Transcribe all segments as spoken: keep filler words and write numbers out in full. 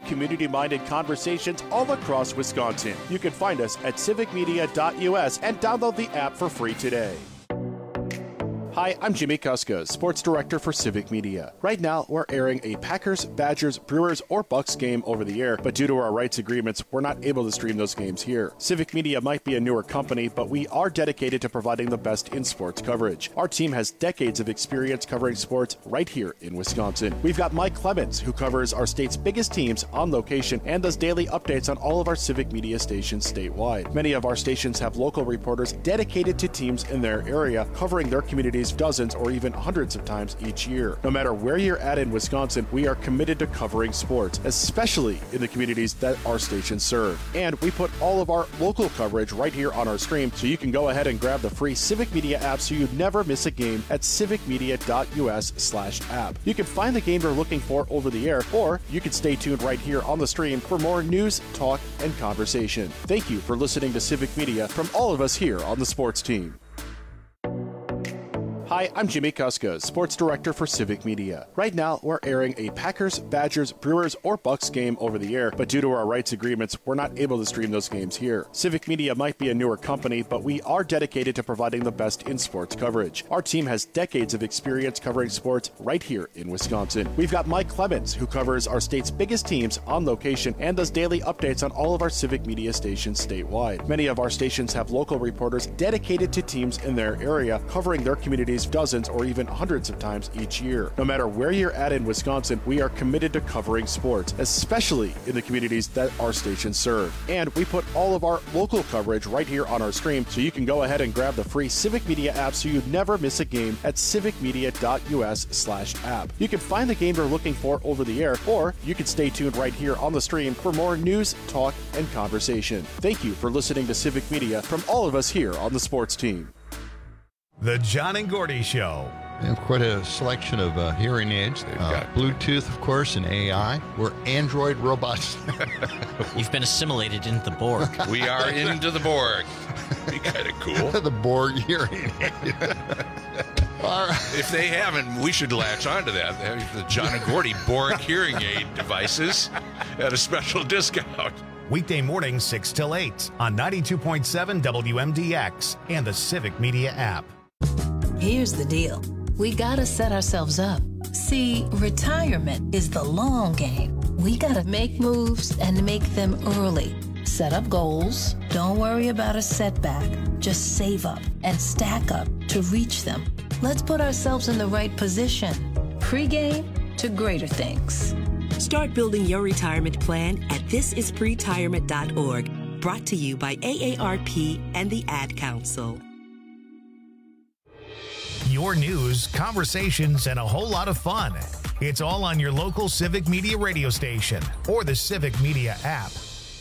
community-minded conversations all across Wisconsin. You can find us at civic media dot U S and download the app for free today. Hi, I'm Jimmy Kuska, Sports Director for Civic Media. Right now, we're airing a Packers, Badgers, Brewers, or Bucks game over the air, but due to our rights agreements, we're not able to stream those games here. Civic Media might be a newer company, but we are dedicated to providing the best in sports coverage. Our team has decades of experience covering sports right here in Wisconsin. We've got Mike Clemens, who covers our state's biggest teams on location and does daily updates on all of our Civic Media stations statewide. Many of our stations have local reporters dedicated to teams in their area, covering their communities dozens or even hundreds of times each year. No matter where you're at in Wisconsin, we are committed to covering sports, especially in the communities that our stations serve. And we put all of our local coverage right here on our stream, so you can go ahead and grab the free Civic Media app so you never miss a game at civic media dot U S slash app. You can find the game you're looking for over the air, or you can stay tuned right here on the stream for more news, talk, and conversation. Thank you for listening to Civic Media from all of us here on the sports team. Hi, I'm Jimmy Kuska, Sports Director for Civic Media. Right now, we're airing a Packers, Badgers, Brewers, or Bucks game over the air, but due to our rights agreements, we're not able to stream those games here. Civic Media might be a newer company, but we are dedicated to providing the best in sports coverage. Our team has decades of experience covering sports right here in Wisconsin. We've got Mike Clemens, who covers our state's biggest teams on location and does daily updates on all of our Civic Media stations statewide. Many of our stations have local reporters dedicated to teams in their area, covering their communities dozens or even hundreds of times each year. No matter where you're at in Wisconsin, we are committed to covering sports, especially in the communities that our stations serve. And we put all of our local coverage right here on our stream, so you can go ahead and grab the free Civic Media app so you never miss a game at civic media dot U S slash app. You can find the game you're looking for over the air, or you can stay tuned right here on the stream for more news, talk, and conversation. Thank you for listening to Civic Media from all of us here on the sports team. The John and Gordy Show. We have quite a selection of uh, hearing aids. Uh, Bluetooth, of course, and A I. We're Android robots. You've been assimilated into the Borg. We are into the Borg. Be kind of cool. The Borg hearing aid. If they haven't, we should latch onto that. The John and Gordy Borg hearing aid devices at a special discount. Weekday mornings, six till eight on ninety-two point seven W M D X and the Civic Media app. Here's the deal. We gotta set ourselves up. See, retirement is the long game. We gotta make moves and make them early. Set up goals. Don't worry about a setback. Just save up and stack up to reach them. Let's put ourselves in the right position. Pre-game to greater things. Start building your retirement plan at this is pretirement dot org. Brought to you by A A R P and the Ad Council. Your news, conversations, and a whole lot of fun. It's all on your local Civic Media radio station or the Civic Media app.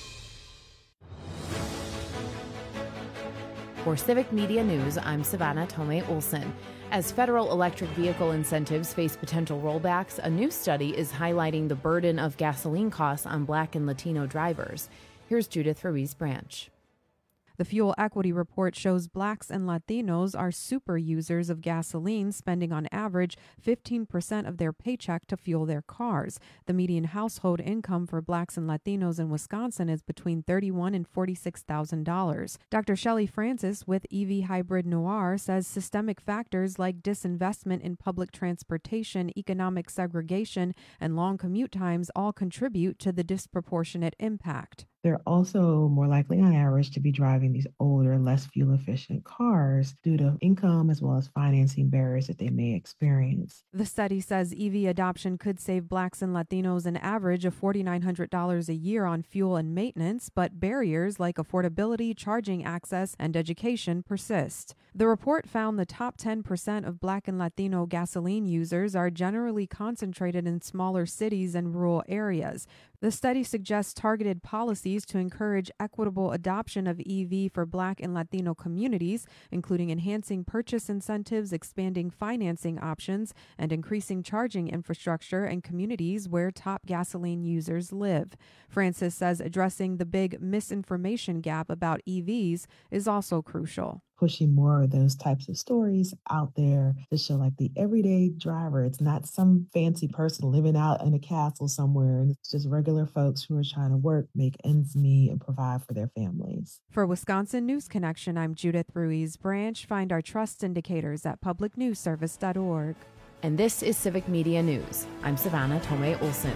For Civic Media News, I'm Savannah Tomei Olson. As federal electric vehicle incentives face potential rollbacks, a new study is highlighting the burden of gasoline costs on Black and Latino drivers. Here's Judith Ruiz Branch. The Fuel Equity Report shows Blacks and Latinos are super users of gasoline, spending on average fifteen percent of their paycheck to fuel their cars. The median household income for Blacks and Latinos in Wisconsin is between thirty-one thousand dollars and forty-six thousand dollars. Doctor Shelley Francis with E V Hybrid Noir says systemic factors like disinvestment in public transportation, economic segregation, and long commute times all contribute to the disproportionate impact. They're also more likely on average to be driving these older, less fuel-efficient cars due to income as well as financing barriers that they may experience. The study says E V adoption could save Blacks and Latinos an average of four thousand nine hundred dollars a year on fuel and maintenance, but barriers like affordability, charging access, and education persist. The report found the top ten percent of Black and Latino gasoline users are generally concentrated in smaller cities and rural areas. The study suggests targeted policies to encourage equitable adoption of E V for Black and Latino communities, including enhancing purchase incentives, expanding financing options, and increasing charging infrastructure in communities where top gasoline users live. Francis says addressing the big misinformation gap about E Vs is also crucial. pushing more of those types of stories out there to show like the everyday driver. It's not some fancy person living out in a castle somewhere. And it's just regular folks who are trying to work, make ends meet, and provide for their families. For Wisconsin News Connection, I'm Judith Ruiz Branch. Find our trust indicators at public news service dot org. And this is Civic Media News. I'm Savannah Tomei Olson.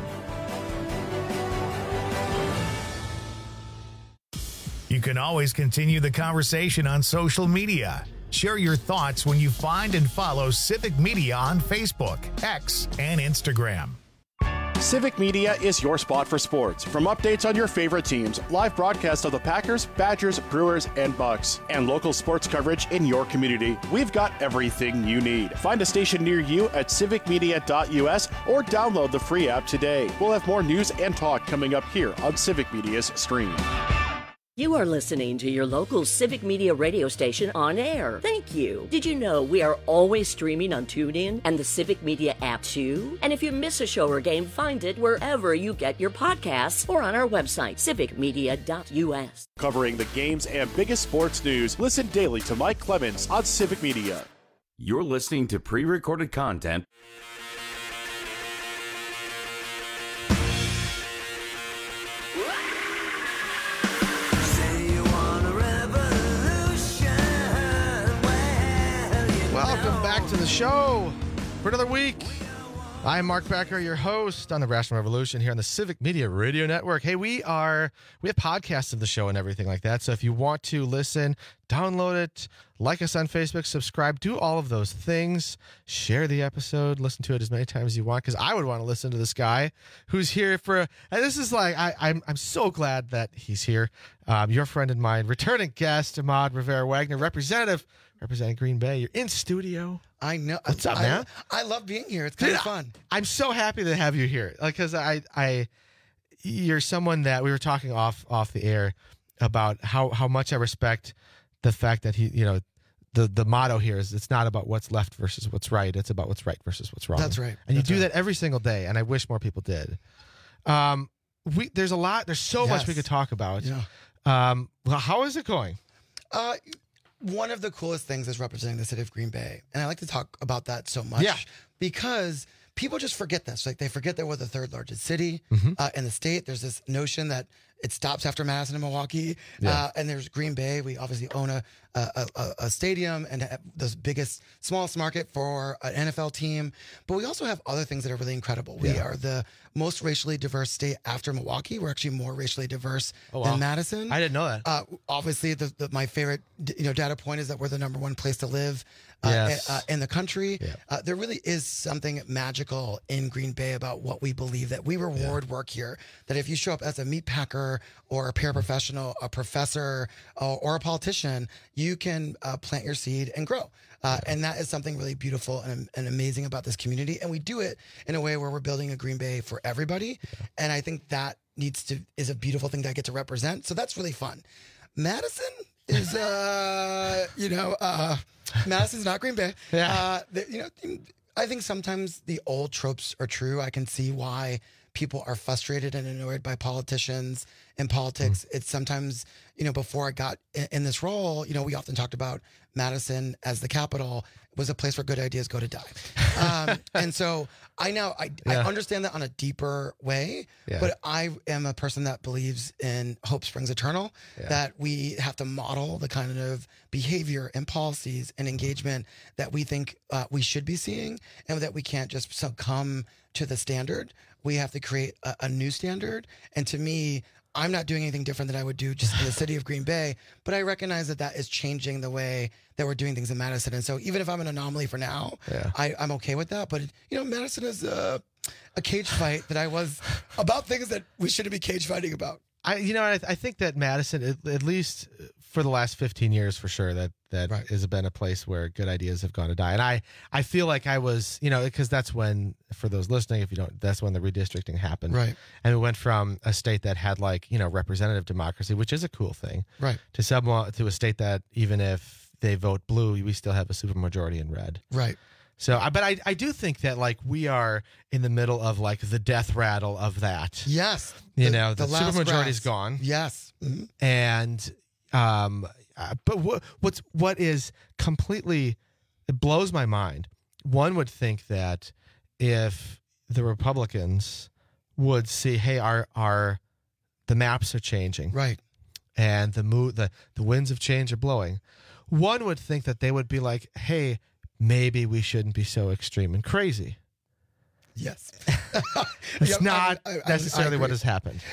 You can always continue the conversation on social media. Share your thoughts when you find and follow Civic Media on Facebook, X, and Instagram. Civic Media is your spot for sports. From updates on your favorite teams, live broadcasts of the Packers, Badgers, Brewers, and Bucks, and local sports coverage in your community, we've got everything you need. Find a station near you at civic media dot u s or download the free app today. We'll have more news and talk coming up here on Civic Media's stream. You are listening to your local Civic Media radio station on air. Thank you. Did you know we are always streaming on TuneIn and the Civic Media app too? And if you miss a show or game, find it wherever you get your podcasts or on our website, civic media dot u s. Covering the games and biggest sports news, listen daily to Mike Clemens on Civic Media. You're listening to pre-recorded content. Welcome back to the show for another week. I'm Mark Becker, your host on the Rational Revolution here on the Civic Media Radio Network. Hey, we are we have podcasts of the show and everything like that. So if you want to listen, download it, like us on Facebook, subscribe, do all of those things. Share the episode, listen to it as many times as you want, because I would want to listen to this guy who's here for. And this is like I, I'm I'm so glad that he's here. Um, your friend and mine, returning guest Ahmad Rivera Wagner, representative. Representing Green Bay. You're in studio. I know. What's up, I, man? I love being here. It's kind Dude, of fun. I'm so happy to have you here. Like, cause I, I, you're someone that we were talking off, off the air about how, how much I respect the fact that he, you know, the, the motto here is it's not about what's left versus what's right. It's about what's right versus what's wrong. That's right. And That's you do right. that every single day. And I wish more people did. Um, we, there's a lot, there's so Yes. much we could talk about. Yeah. Um, well, how is it going? Uh, one of the coolest things is representing the city of Green Bay. And I like to talk about that so much Yeah. because people just forget this. Like they forget that we're the third largest city Mhm. uh, in the state. There's this notion that it stops after Madison and Milwaukee. Yeah. Uh, and there's Green Bay. We obviously own a a, a, a stadium and have the biggest, smallest market for an N F L team. But we also have other things that are really incredible. We Yeah. are the most racially diverse state after Milwaukee. We're actually more racially diverse Oh, wow. than Madison. I didn't know that. Uh, obviously, the, the, my favorite d- you know data point is that we're the number one place to live uh, Yes. uh, in the country. Yeah. Uh, there really is something magical in Green Bay about what we believe, that we reward work here. That if you show up as a meat packer or a paraprofessional, a professor, uh, or a politician, you can uh, plant your seed and grow. Uh, and that is something really beautiful and, and amazing about this community. And we do it in a way where we're building a Green Bay for everybody. And I think that needs to is a beautiful thing that I get to represent. So that's really fun. Madison is, uh, you know, uh, Madison's not Green Bay. Yeah. Uh, the, you know, I think sometimes the old tropes are true. I can see why people are frustrated and annoyed by politicians and politics. Mm. It's sometimes, you know, before I got in, in this role, you know, we often talked about Madison as the capital was a place where good ideas go to die. Um, and so I now, I, Yeah. I understand that on a deeper way, Yeah. but I am a person that believes in hope springs eternal, Yeah. that we have to model the kind of behavior and policies and engagement that we think uh, we should be seeing, and that we can't just succumb to the standard. We have to create a, a new standard. And to me, I'm not doing anything different than I would do just in the city of Green Bay, but I recognize that that is changing the way that we're doing things in Madison. And so even if I'm an anomaly for now, Yeah. I, I'm okay with that. But, you know, Madison is a, a cage fight that I was about things that we shouldn't be cage fighting about. I, you know, I, I think that Madison, at, at least for the last fifteen years, for sure, that that Right. has been a place where good ideas have gone to die. And I, I feel like I was, you know, because that's when, for those listening, if you don't, that's when the redistricting happened. Right. And we went from a state that had like, you know, representative democracy, which is a cool thing, Right. to some to a state that even if they vote blue, we still have a supermajority in red. Right. So, I- but I, I do think that like we are in the middle of like the death rattle of that. Yes. You The- know, the the, last supermajority is grasp. gone. Yes. Mhm. And um, uh, but what what's what is completely, it blows my mind. One would think that if the Republicans would see, hey, our our the maps are changing, right, and the mo- the the winds of change are blowing, one would think that they would be like, hey, maybe we shouldn't be so extreme and crazy. Yes. It's Yeah, not I- I- I- necessarily I what agree. has happened.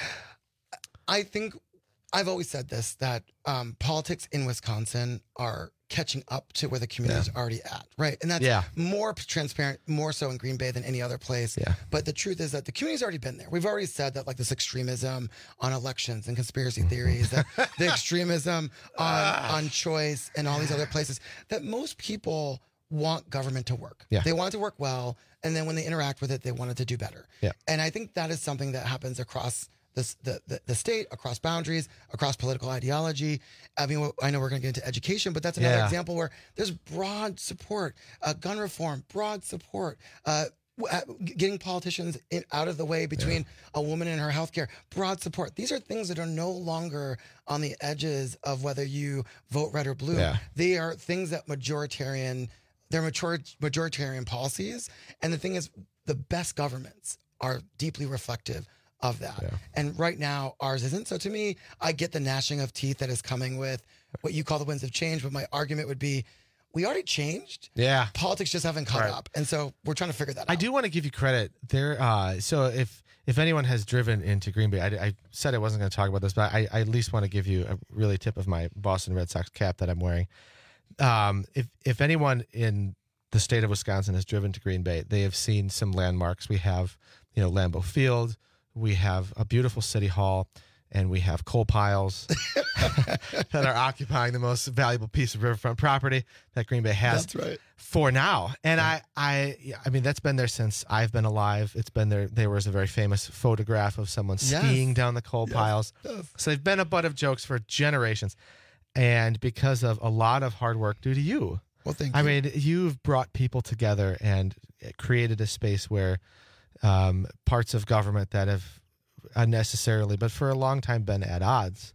I think I've always said this, that um, politics in Wisconsin are catching up to where the community is Yeah. already at, right? And that's Yeah. more transparent, more so in Green Bay than any other place. Yeah. But the truth is that the community's already been there. We've already said that, like, this extremism on elections and conspiracy Mm-hmm. theories, that the extremism on, on choice and all these other places, that most people want government to work. Yeah. They want it to work well, and then when they interact with it, they want it to do better. Yeah. And I think that is something that happens across this, the, the the state, across boundaries, across political ideology. I mean, I know we're going to get into education, but that's another Yeah. example where there's broad support, uh, gun reform, broad support, uh, w- uh, getting politicians in, out of the way between a woman and her healthcare, broad support. These are things that are no longer on the edges of whether you vote red or blue. Yeah. They are things that majoritarian, they're mature, majoritarian policies. And the thing is, the best governments are deeply reflective of that. Yeah. And right now, ours isn't. So to me, I get the gnashing of teeth that is coming with what you call the winds of change. But my argument would be, we already changed. Yeah. Politics just haven't caught Right. up. And so we're trying to figure that I out. do want to give you credit there. Uh, so if if anyone has driven into Green Bay, I, I said I wasn't going to talk about this, but I, I at least want to give you a really tip of my Boston Red Sox cap that I'm wearing. Um, if if anyone in the state of Wisconsin has driven to Green Bay, they have seen some landmarks. We have, you know, Lambeau Field. We have a beautiful city hall, and we have coal piles that are occupying the most valuable piece of riverfront property that Green Bay has. That's right. For now. And I, I, I mean, that's been there since I've been alive. It's been there. There was a very famous photograph of someone Yes. skiing down the coal Yes, piles. yes. So they've been a butt of jokes for generations. And because of a lot of hard work due to you, Well, thank I you. mean, you've brought people together and created a space where um, parts of government that have unnecessarily, but for a long time been at odds,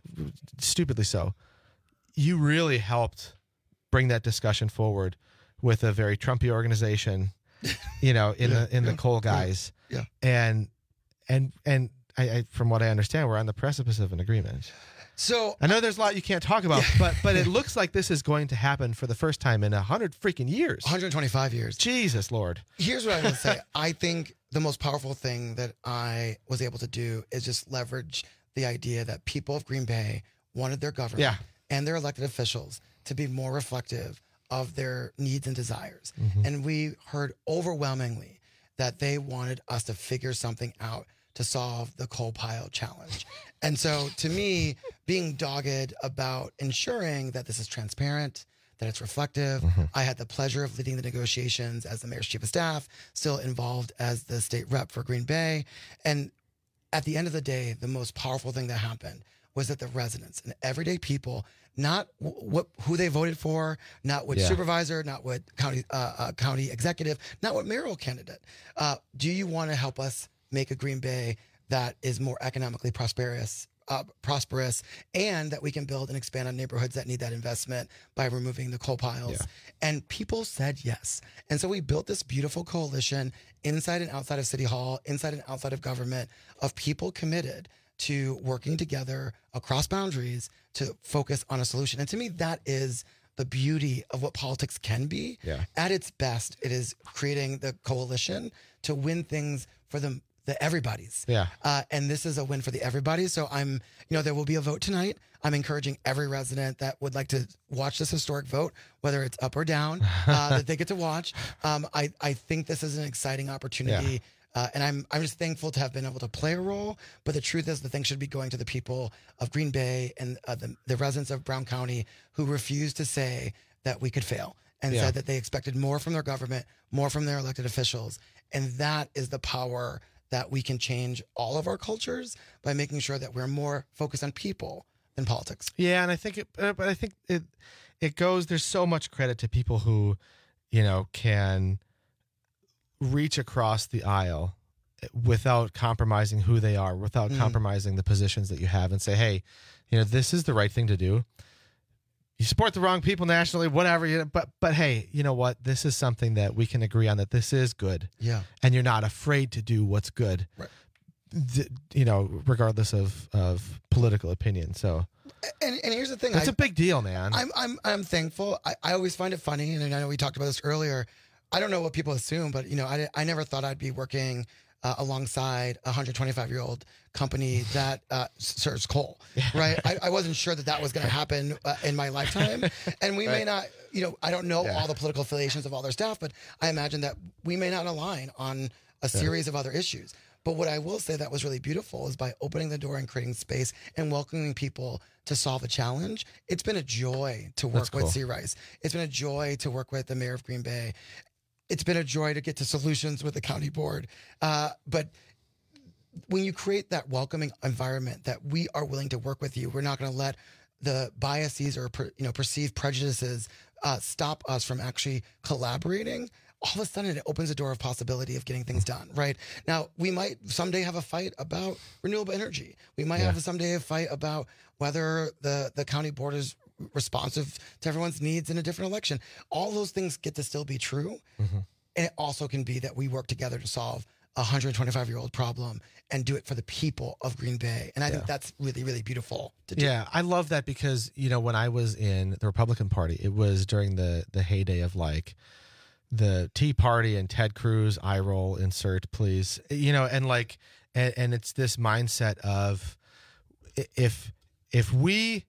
stupidly so, you really helped bring that discussion forward with a very Trumpy organization, you know, in Yeah, the in yeah, the coal guys, yeah. and and and I, I, from what I understand, we're on the precipice of an agreement. So I know there's a lot you can't talk about, but but it looks like this is going to happen for the first time in a hundred freaking years. one hundred twenty-five years. Jesus Lord. Here's what I would say. I think the most powerful thing that I was able to do is just leverage the idea that people of Green Bay wanted their government Yeah. and their elected officials to be more reflective of their needs and desires. Mhm. And we heard overwhelmingly that they wanted us to figure something out to solve the coal pile challenge. And so to me, being dogged about ensuring that this is transparent, that it's reflective. I had the pleasure of leading the negotiations as the mayor's chief of staff, still involved as the state rep for Green Bay. And at the end of the day, the most powerful thing that happened was that the residents and everyday people, not w- what who they voted for, not what Yeah. supervisor, not what county uh, uh, county executive, not what mayoral candidate. Uh, do you want to help us make a Green Bay that is more economically prosperous, uh, prosperous, and that we can build and expand on neighborhoods that need that investment by removing the coal piles? Yeah. And people said yes. And so we built this beautiful coalition inside and outside of City Hall, inside and outside of government, of people committed to working together across boundaries to focus on a solution. And to me, that is the beauty of what politics can be. Yeah. At its best, it is creating the coalition to win things for the the everybody's. Yeah. Uh, and this is a win for the everybody. So I'm, you know, there will be a vote tonight. I'm encouraging every resident that would like to watch this historic vote, whether it's up or down, uh, that they get to watch. Um, I, I think this is an exciting opportunity. Uh, and I'm I'm just thankful to have been able to play a role. But the truth is, the thing should be going to the people of Green Bay and uh, the, the residents of Brown County who refused to say that we could fail and Yeah. said that they expected more from their government, more from their elected officials. And that is the power that we can change all of our cultures by making sure that we're more focused on people than politics. Yeah, and I think it, uh, but I think it, it goes. There's so much credit to people who, you know, can reach across the aisle without compromising who they are, without Mm. compromising the positions that you have, and say, hey, you know, this is the right thing to do. you support the wrong people nationally, whatever. You, but but hey, you know what? This is something that we can agree on, that this is good. Yeah. And you're not afraid to do what's good. Right. Th- you know, regardless of, of political opinion. So, and, and here's the thing. It's I, a big deal, man. I'm I'm I'm thankful. I, I always find it funny, and I know we talked about this earlier. I don't know what people assume, but you know, I, I never thought I'd be working uh, alongside a one hundred twenty-five year old company that uh, serves coal, right? I, I wasn't sure that that was going to happen uh, in my lifetime, and we right. may not. You know, I don't know yeah. all the political affiliations of all their staff, but I imagine that we may not align on a series yeah. of other issues. But what I will say that was really beautiful is by opening the door and creating space and welcoming people to solve a challenge. It's been a joy to work cool. with C. Rice. It's been a joy to work with the mayor of Green Bay. It's been a joy to get to solutions with the county board. Uh, but when you create that welcoming environment that we are willing to work with you, we're not going to let the biases or per, you know perceived prejudices uh, stop us from actually collaborating. All of a sudden it opens a door of possibility of getting things done, right? Now, we might someday have a fight about renewable energy. We might yeah. have someday a fight about whether the, the county board is responsive to everyone's needs in a different election. All those things get to still be true. Mm-hmm. And it also can be that we work together to solve a one hundred twenty-five year old problem and do it for the people of Green Bay. And I yeah. think that's really, really beautiful to do. Yeah, I love that because, you know, when I was in the Republican Party, it was during the the heyday of like, the Tea Party and Ted Cruz, eye roll, insert, please. You know, and like, and, and it's this mindset of if if we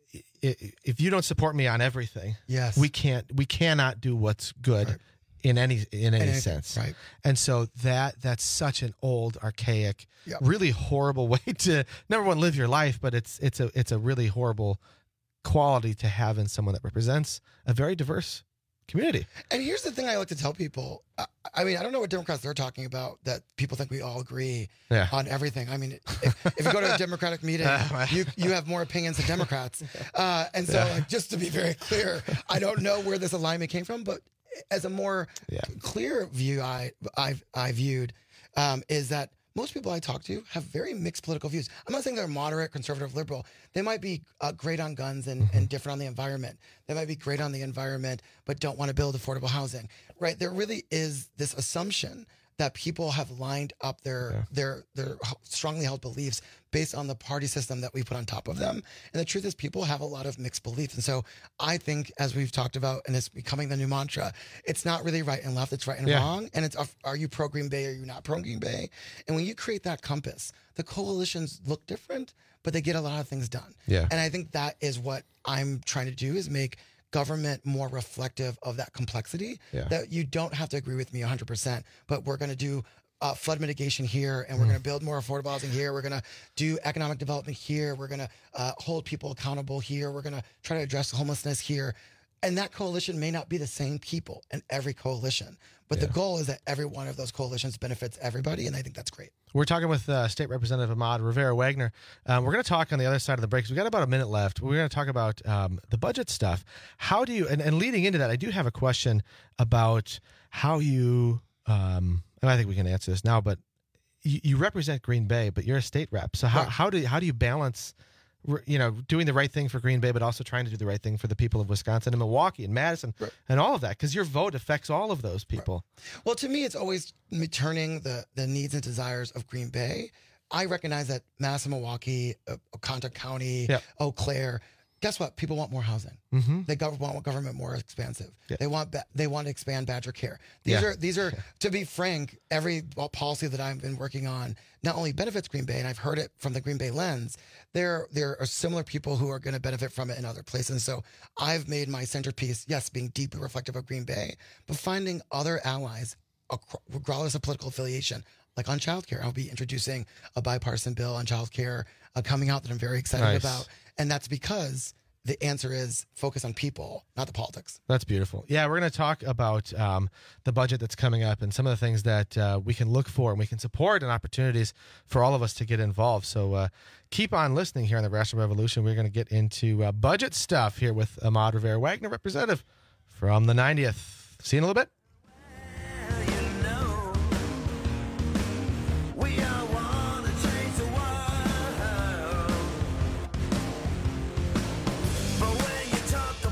if you don't support me on everything, yes, we can't we cannot do what's good right. in any in any anything, sense. Right. And so that that's such an old, archaic, yep. really horrible way to number one live your life, but it's it's a it's a really horrible quality to have in someone that represents a very diverse community. And here's the thing I like to tell people. I, I mean, I don't know what Democrats they're talking about that people think we all agree yeah. on everything. I mean, if, if you go to a Democratic meeting, you you have more opinions than Democrats. Uh, and so yeah. like, just to be very clear, I don't know where this alignment came from, but as a more yeah. clear view I, I, I viewed um, is that most people I talk to have very mixed political views. I'm not saying they're moderate, conservative, liberal. They might be uh, great on guns and, mm-hmm. and different on the environment. They might be great on the environment, but don't want to build affordable housing, right? There really is this assumption that people have lined up their yeah. their their strongly held beliefs based on the party system that we put on top of them. And the truth is people have a lot of mixed beliefs. And so I think, as we've talked about, and it's becoming the new mantra, it's not really right and left, it's right and yeah. wrong. And it's, are you pro Green Bay or are you not pro Green Bay? And when you create that compass, the coalitions look different, but they get a lot of things done. Yeah. And I think that is what I'm trying to do, is make government more reflective of that complexity, yeah. that you don't have to agree with me one hundred percent, but we're going to do uh, flood mitigation here, and we're mm. going to build more affordable housing here. We're going to do economic development here. We're going to uh, hold people accountable here. We're going to try to address homelessness here. And that coalition may not be the same people in every coalition, but yeah. the goal is that every one of those coalitions benefits everybody, and I think that's great. We're talking with uh, State Representative Ahmad Rivera-Wagner. Um, we're going to talk on the other side of the break, because we've got about a minute left. We're going to talk about um, the budget stuff. How do you, and, and leading into that, I do have a question about how you, um, and I think we can answer this now, but you, you represent Green Bay, but you're a state rep. So how, right. how do how do you balance, you know, doing the right thing for Green Bay, but also trying to do the right thing for the people of Wisconsin and Milwaukee and Madison right. and all of that? Because your vote affects all of those people. Right. Well, to me, it's always turning the, the needs and desires of Green Bay. I recognize that Madison, Milwaukee, uh, Oconto County, yep. Eau Claire, guess what? People want more housing. Mm-hmm. They gov- want government more expansive. Yeah. They want ba- they want to expand Badger Care. These yeah. are these are yeah. to be frank, every policy that I've been working on not only benefits Green Bay, and I've heard it from the Green Bay lens. There there are similar people who are going to benefit from it in other places. And so I've made my centerpiece, yes, being deeply reflective of Green Bay, but finding other allies, regardless of political affiliation. Like on childcare, I'll be introducing a bipartisan bill on childcare uh, coming out that I'm very excited nice. about, and that's because the answer is focus on people, not the politics. That's beautiful. Yeah, we're going to talk about um, the budget that's coming up and some of the things that uh, we can look for and we can support and opportunities for all of us to get involved. So uh, keep on listening here on the Rational Revolution. We're going to get into uh, budget stuff here with Ahmad Rivera-Wagner, representative from the ninetieth. See you in a little bit. Talk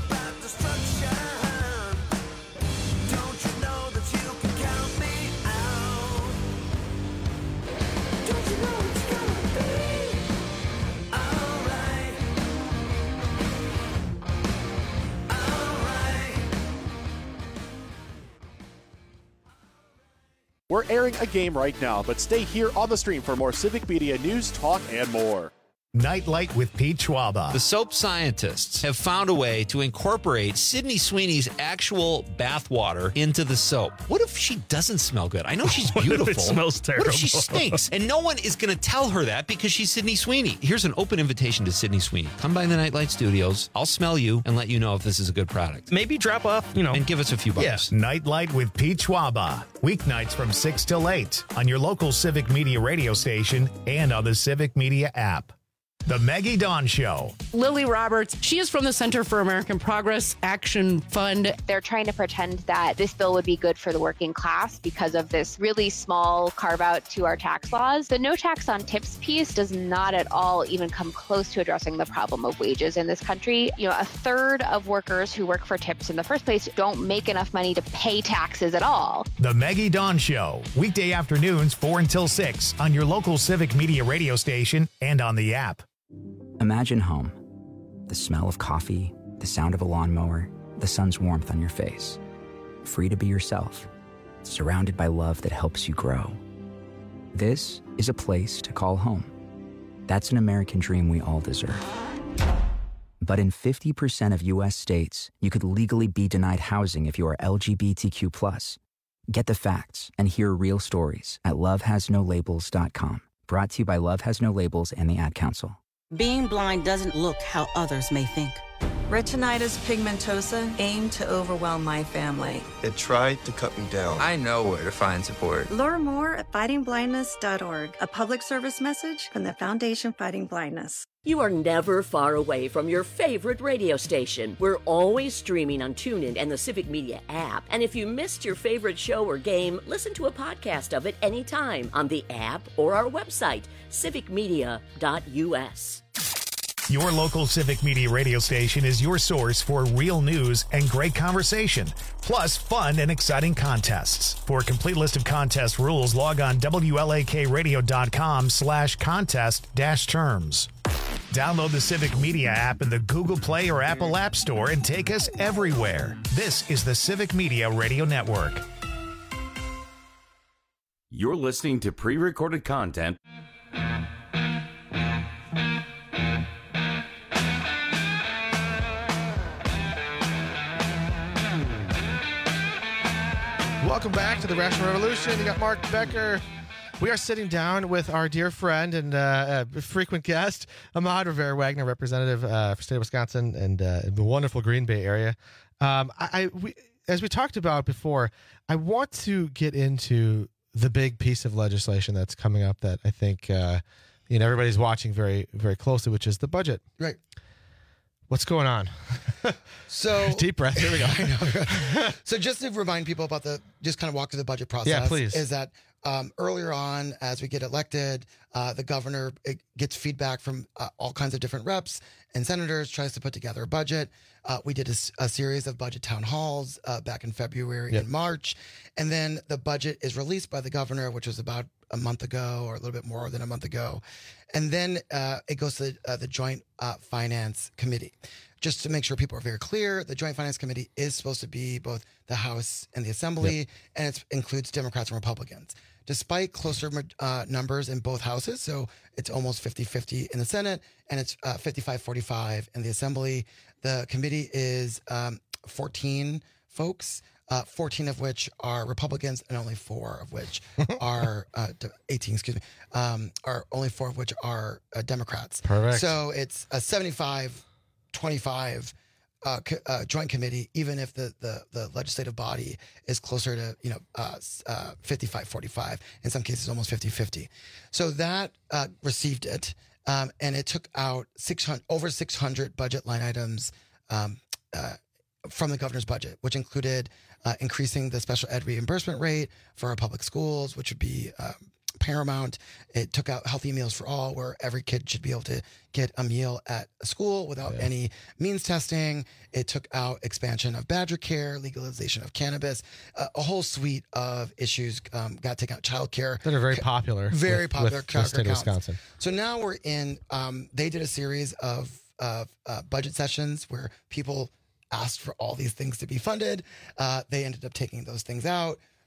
We're airing a game right now, but stay here on the stream for more Civic Media news, talk, and more. Nightlight with Pete Schwaba. The soap scientists have found a way to incorporate Sydney Sweeney's actual bath water into the soap. What if she doesn't smell good? I know she's What if beautiful. it smells terrible? What if she stinks? And no one is going to tell her that because she's Sydney Sweeney. Here's an open invitation to Sydney Sweeney. Come by the Nightlight Studios. I'll smell you and let you know if this is a good product. Maybe drop off, you know. And give us a few bucks. Yes. Nightlight with Pete Schwaba. Weeknights from six till eight on your local Civic Media radio station and on the Civic Media app. The Maggie Dawn Show. Lily Roberts, she is from the Center for American Progress Action Fund. They're trying to pretend that this bill would be good for the working class because of this really small carve out to our tax laws. The no tax on tips piece does not at all even come close to addressing the problem of wages in this country. You know, a third of workers who work for tips in the first place don't make enough money to pay taxes at all. The Maggie Dawn Show. Weekday afternoons, four until six on your local Civic Media radio station and on the app. Imagine home. The smell of coffee, the sound of a lawnmower, the sun's warmth on your face. Free to be yourself, surrounded by love that helps you grow. This is a place to call home. That's an American dream we all deserve. But in fifty percent of U S states, you could legally be denied housing if you are L G B T Q plus. Get the facts and hear real stories at love has no labels dot com. Brought to you by Love Has No Labels and the Ad Council. Being blind doesn't look how others may think. Retinitis pigmentosa aimed to overwhelm my family. It tried to cut me down. I know where to find support. Learn more at fighting blindness dot org, a public service message from the Foundation Fighting Blindness. You are never far away from your favorite radio station. We're always streaming on TuneIn and the Civic Media app. And if you missed your favorite show or game, listen to a podcast of it anytime on the app or our website, civic media dot u s. Your local Civic Media radio station is your source for real news and great conversation, plus fun and exciting contests. For a complete list of contest rules, log on W L A K radio dot com slash contest dash terms. Download the Civic Media app in the Google Play or Apple App Store and take us everywhere. This is the Civic Media Radio Network. You're listening to pre-recorded content. Welcome back to the Rational Revolution. You got Mark Becker. We are sitting down with our dear friend and uh, uh, frequent guest, Ahmad Rivera-Wagner, representative uh, for state of Wisconsin and uh, the wonderful Green Bay area. Um, I, I we, as we talked about before, I want to get into the big piece of legislation that's coming up that I think uh, you know everybody's watching very, very closely, which is the budget. Right. What's going on? So deep breath. Here we go. I know. So just to remind people about the, just kind of walk through the budget process. Yeah, please. Is that um, earlier on, as we get elected, uh, the governor gets feedback from uh, all kinds of different reps and senators, tries to put together a budget. Uh, we did a, a series of budget town halls uh, back in February Yep. and March, and then the budget is released by the governor, which was about a month ago or a little bit more than a month ago. And then uh, it goes to the, uh, the Joint uh, Finance Committee. Just to make sure people are very clear, the Joint Finance Committee is supposed to be both the House and the Assembly, Yep. and it includes Democrats and Republicans. Despite closer uh, numbers in both houses, so it's almost fifty-fifty in the Senate, and it's uh, fifty-five forty-five in the Assembly, the committee is um, fourteen folks, uh, fourteen of which are Republicans, and only four of which are, uh, eighteen, excuse me, um, are only four of which are uh, Democrats. Perfect. So it's a seventy-five twenty-five uh, co- uh, joint committee, even if the, the, the legislative body is closer to, you know, uh, uh, fifty-five forty-five, in some cases almost fifty-fifty. So that uh, received it, um, and it took out six hundred, over six hundred budget line items um, uh, from the governor's budget, which included uh, increasing the special ed reimbursement rate for our public schools, which would be um, paramount. It took out healthy meals for all, where every kid should be able to get a meal at a school without Yeah. any means testing. It took out expansion of badger care, legalization of cannabis, uh, a whole suite of issues um, got taken out. Childcare That are very popular. very with, popular with the childcare state of accounts. Wisconsin. So now we're in. Um, they did a series of of uh, budget sessions where people asked for all these things to be funded. Uh, they ended up taking those things out.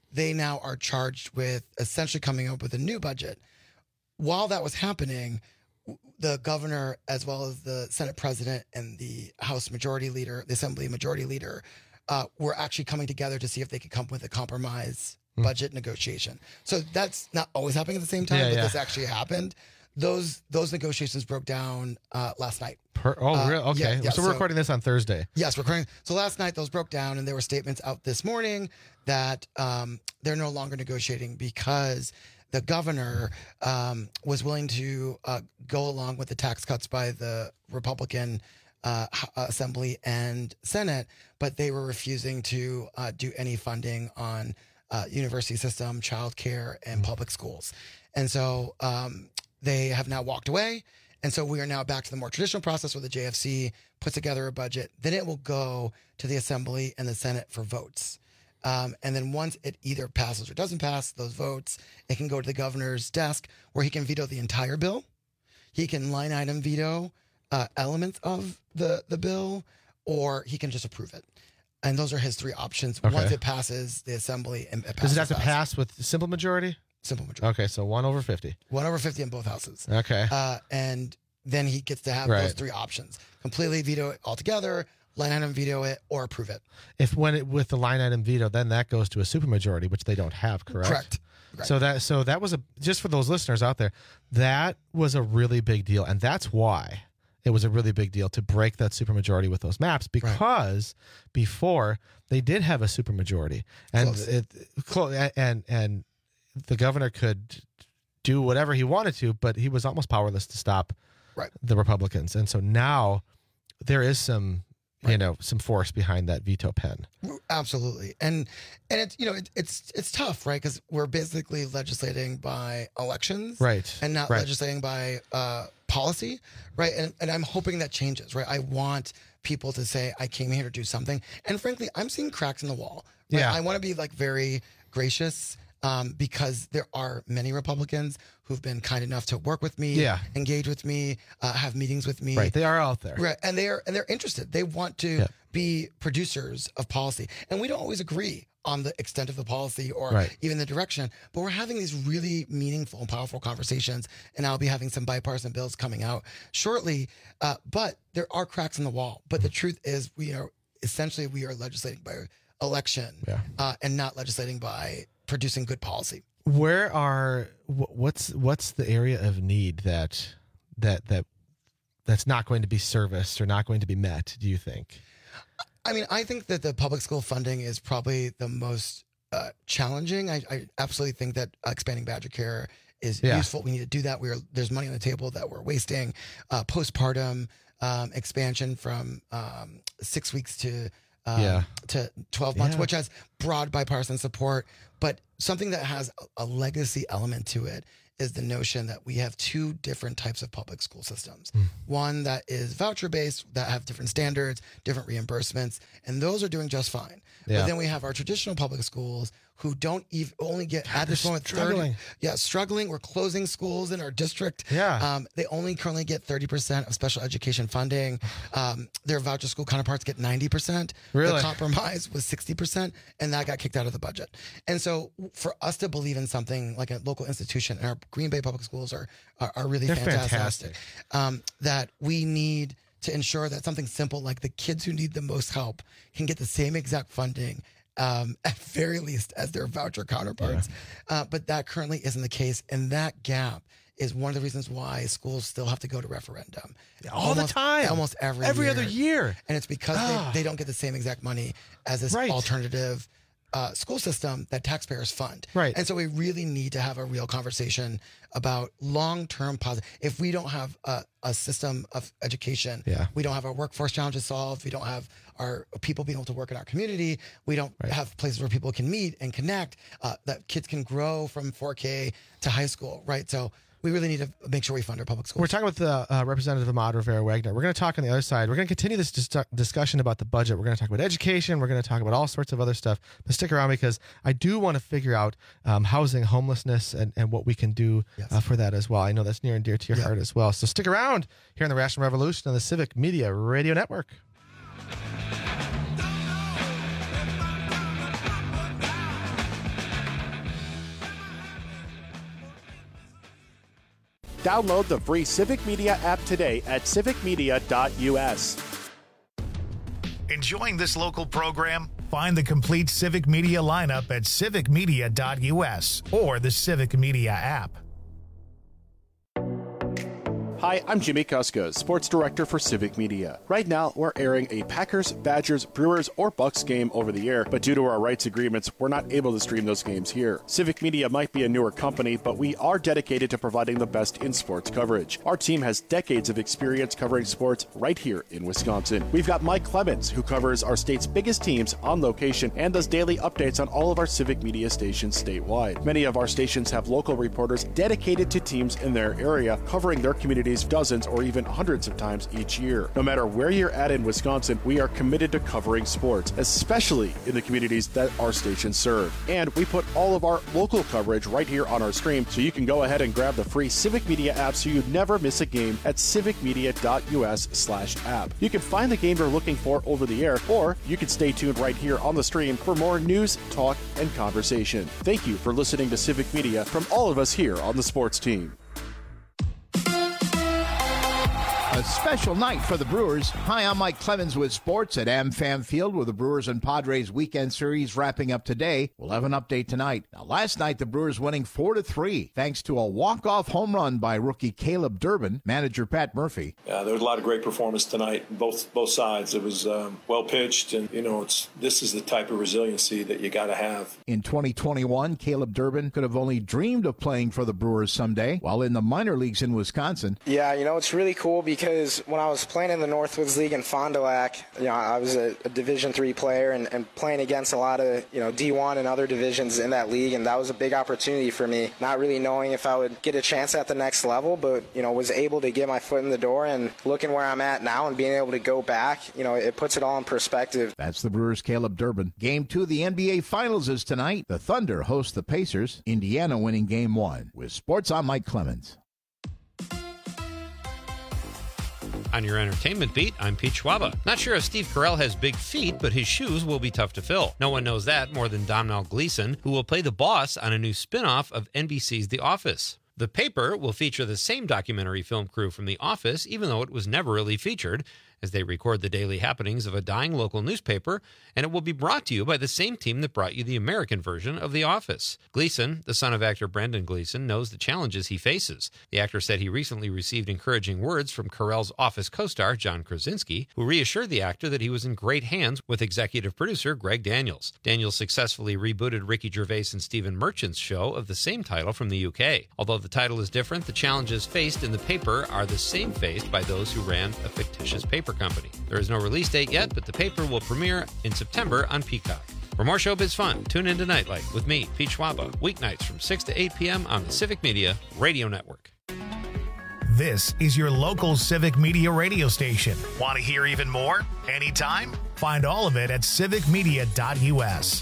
they now are charged with essentially coming up with a new budget. While that was happening, the governor, as well as the Senate president and the House majority leader, the Assembly majority leader, uh, were actually coming together to see if they could come up with a compromise mm. budget negotiation. So that's not always happening at the same time, yeah, but yeah. this actually happened. Those those negotiations broke down uh, last night. Per, oh, uh, really? Okay. Yeah, yeah, so we're so, recording this on Thursday. Yes, we're recording. So last night those broke down, and there were statements out this morning that um, they're no longer negotiating because the governor um, was willing to uh, go along with the tax cuts by the Republican uh, Assembly and Senate, but they were refusing to uh, do any funding on uh, university system, childcare, and mm-hmm. public schools. And so um, they have now walked away. And so we are now back to the more traditional process where the J F C puts together a budget. Then it will go to the Assembly and the Senate for votes. Um, and then once it either passes or doesn't pass those votes, it can go to the governor's desk where he can veto the entire bill. He can line item veto uh, elements of the, the bill, or he can just approve it. And those are his three options. Okay. Once it passes the Assembly and it passes. Does it have to pass. pass with simple majority? Simple majority. Okay, so one over fifty. One over fifty in both houses. Okay. Uh, and then he gets to have Right. those three options. Completely veto it altogether, line item veto it, or approve it. If when it with the line item veto, then that goes to a supermajority, which they don't have, correct? Correct. Right. So that so that was a just for those listeners out there, that was a really big deal, and that's why it was a really big deal to break that supermajority with those maps, because right. before they did have a supermajority, and Close. it clo- and and the governor could do whatever he wanted to, but he was almost powerless to stop right. the Republicans, and so now there is some. Right. You know, some force behind that veto pen. Absolutely, and and it's you know it, it's it's tough, right? Because we're basically legislating by elections, right, and not right. legislating by uh, policy, right? And and I'm hoping that changes, right? I want people to say, I came here to do something, and frankly, I'm seeing cracks in the wall. Right? Yeah, I want to be like very gracious. Um, because there are many Republicans who've been kind enough to work with me, yeah. engage with me, uh, have meetings with me. Right, they are out there, right, and they are and they're interested. They want to yeah. be producers of policy, and we don't always agree on the extent of the policy or right. even the direction. But we're having these really meaningful and powerful conversations, and I'll be having some bipartisan bills coming out shortly. Uh, but there are cracks in the wall. But the truth is, we are essentially we are legislating by election, yeah. uh, and not legislating by producing good policy. Where are what's what's the area of need that that that that's not going to be serviced or not going to be met, do you think? I mean, I think that the public school funding is probably the most uh, challenging. I, I absolutely think that expanding Badger Care is yeah. useful. We need to do that. We're there's money on the table that we're wasting. Uh, postpartum um, expansion from um, six weeks to Um, yeah. to twelve months, yeah. which has broad bipartisan support, but something that has a, a legacy element to it is the notion that we have two different types of public school systems. Mm. One that is voucher-based, that have different standards, different reimbursements, and those are doing just fine. Yeah. But then we have our traditional public schools who don't even only get at this moment struggling. thirty Yeah, struggling. We're closing schools in our district. Yeah. Um, they only currently get thirty percent of special education funding. Um, their voucher school counterparts get ninety percent. Really? The compromise was sixty percent, and that got kicked out of the budget. And so for us to believe in something like a local institution, and our Green Bay public schools are are, are really They're fantastic, fantastic. Um, that we need to ensure that something simple like the kids who need the most help can get the same exact funding Um, at very least as their voucher counterparts. Yeah. Uh, but that currently isn't the case. And that gap is one of the reasons why schools still have to go to referendum. All almost, the time. Almost every Every year. other year. And it's because ah. they, they don't get the same exact money as this right. alternative uh, school system that taxpayers fund. Right. And so we really need to have a real conversation about long-term positive. If we don't have a, a system of education, yeah. we don't have our workforce challenges solved, we don't have our people being able to work in our community, we don't right. have places where people can meet and connect, uh, that kids can grow from four K to high school, right? So we really need to make sure we fund our public schools. We're talking with the uh, representative Ahmad Rivera Wagner. We're going to talk on the other side. We're going to continue this dis- discussion about the budget. We're going to talk about education. We're going to talk about all sorts of other stuff. But stick around, because I do want to figure out um, housing, homelessness, and, and what we can do yes. uh, for that as well. I know that's near and dear to your yeah. heart as well. So stick around here on the Rational Revolution on the Civic Media Radio Network. Download the free Civic Media app today at civic media dot u s. Enjoying this local program? Find the complete Civic Media lineup at civic media dot u s or the Civic Media app. Hi, I'm Jimmy Kuska, Sports Director for Civic Media. Right now, we're airing a Packers, Badgers, Brewers, or Bucks game over the air, but due to our rights agreements, we're not able to stream those games here. Civic Media might be a newer company, but we are dedicated to providing the best in sports coverage. Our team has decades of experience covering sports right here in Wisconsin. We've got Mike Clemens, who covers our state's biggest teams on location and does daily updates on all of our Civic Media stations statewide. Many of our stations have local reporters dedicated to teams in their area, covering their communities dozens or even hundreds of times each year. No matter where you're at in Wisconsin, we are committed to covering sports, especially in the communities that our stations serve. And we put all of our local coverage right here on our stream, so you can go ahead and grab the free Civic Media app so you never miss a game at civic media dot u s slash app. You can find the game you're looking for over the air, or you can stay tuned right here on the stream for more news, talk, and conversation. Thank you for listening to Civic Media from all of us here on the sports team. A special night for the Brewers. Hi, I'm Mike Clemens with sports at AmFam Field, where the Brewers and Padres weekend series wrapping up today. We'll have an update tonight. Now, last night, the Brewers winning four to three, thanks to a walk-off home run by rookie Caleb Durbin. Manager Pat Murphy. Yeah, there was a lot of great performance tonight, both both sides. It was um, well pitched, and you know, it's this is the type of resiliency that you got to have. In twenty twenty-one, Caleb Durbin could have only dreamed of playing for the Brewers someday, while in the minor leagues in Wisconsin. Yeah, you know, it's really cool because Because when I was playing in the Northwoods League in Fond du Lac, you know, I was a, a Division three player and, and playing against a lot of, you know, D one and other divisions in that league, and that was a big opportunity for me, not really knowing if I would get a chance at the next level, but, you know, was able to get my foot in the door, and looking where I'm at now and being able to go back, you know, it puts it all in perspective. That's the Brewers' Caleb Durbin. Game two of the N B A Finals is tonight. The Thunder host the Pacers, Indiana winning game one. With sports, I'm Mike Clemens. On your entertainment beat, I'm Pete Schwaba. Not sure if Steve Carell has big feet, but his shoes will be tough to fill. No one knows that more than Domhnall Gleeson, who will play the boss on a new spin-off of N B C's The Office. The Paper will feature the same documentary film crew from The Office, even though it was never really featured, as they record the daily happenings of a dying local newspaper, and it will be brought to you by the same team that brought you the American version of The Office. Gleeson, the son of actor Brendan Gleeson, knows the challenges he faces. The actor said he recently received encouraging words from Carell's Office co-star John Krasinski, who reassured the actor that he was in great hands with executive producer Greg Daniels. Daniels successfully rebooted Ricky Gervais and Stephen Merchant's show of the same title from the U K. Although the title is different, the challenges faced in The Paper are the same faced by those who ran a fictitious paper company. There is no release date yet, but The Paper will premiere in September on Peacock. For more showbiz fun, tune in to Nightlight with me, Pete Schwaba, weeknights from six to eight p.m. on the Civic Media Radio Network. This is your local Civic Media radio station. Want to hear even more? Anytime? Find all of it at civic media dot u s.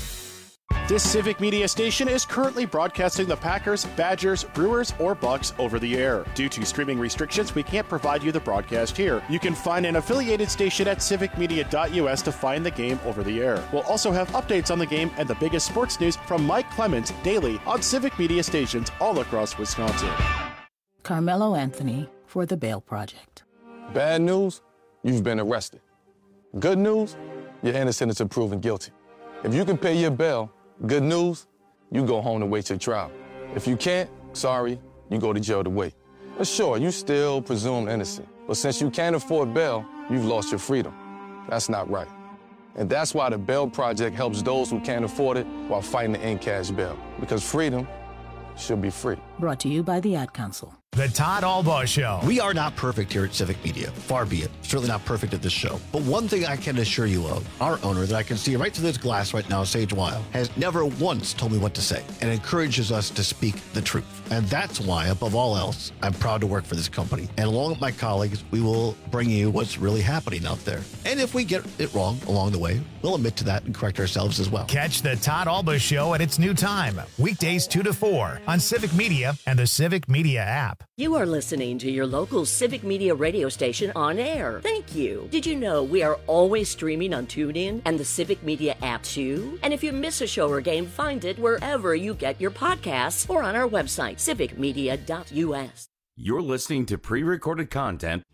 This Civic Media station is currently broadcasting the Packers, Badgers, Brewers, or Bucks over the air. Due to streaming restrictions, we can't provide you the broadcast here. You can find an affiliated station at civic media dot u s to find the game over the air. We'll also have updates on the game and the biggest sports news from Mike Clemens daily on Civic Media stations all across Wisconsin. Carmelo Anthony for the Bail Project. Bad news, you've been arrested. Good news, you're innocent until proven guilty. If you can pay your bail, good news, you go home to wait your trial. If you can't, sorry, you go to jail to wait. But sure, you still presumed innocent. But since you can't afford bail, you've lost your freedom. That's not right. And that's why the Bail Project helps those who can't afford it while fighting to end cash bail. Because freedom should be free. Brought to you by the Ad Council. The Todd Albaugh Show. We are not perfect here at Civic Media. Far be it. Certainly not perfect at this show. But one thing I can assure you of, our owner that I can see right through this glass right now, Sage Weil, has never once told me what to say and encourages us to speak the truth. And that's why, above all else, I'm proud to work for this company. And along with my colleagues, we will bring you what's really happening out there. And if we get it wrong along the way, we'll admit to that and correct ourselves as well. Catch the Todd Albaugh Show at its new time, weekdays two to four on Civic Media and the Civic Media app. You are listening to your local Civic Media radio station on air. Thank you. Did you know we are always streaming on TuneIn and the Civic Media app too? And if you miss a show or game, find it wherever you get your podcasts or on our website, civic media dot u s. You're listening to pre-recorded content.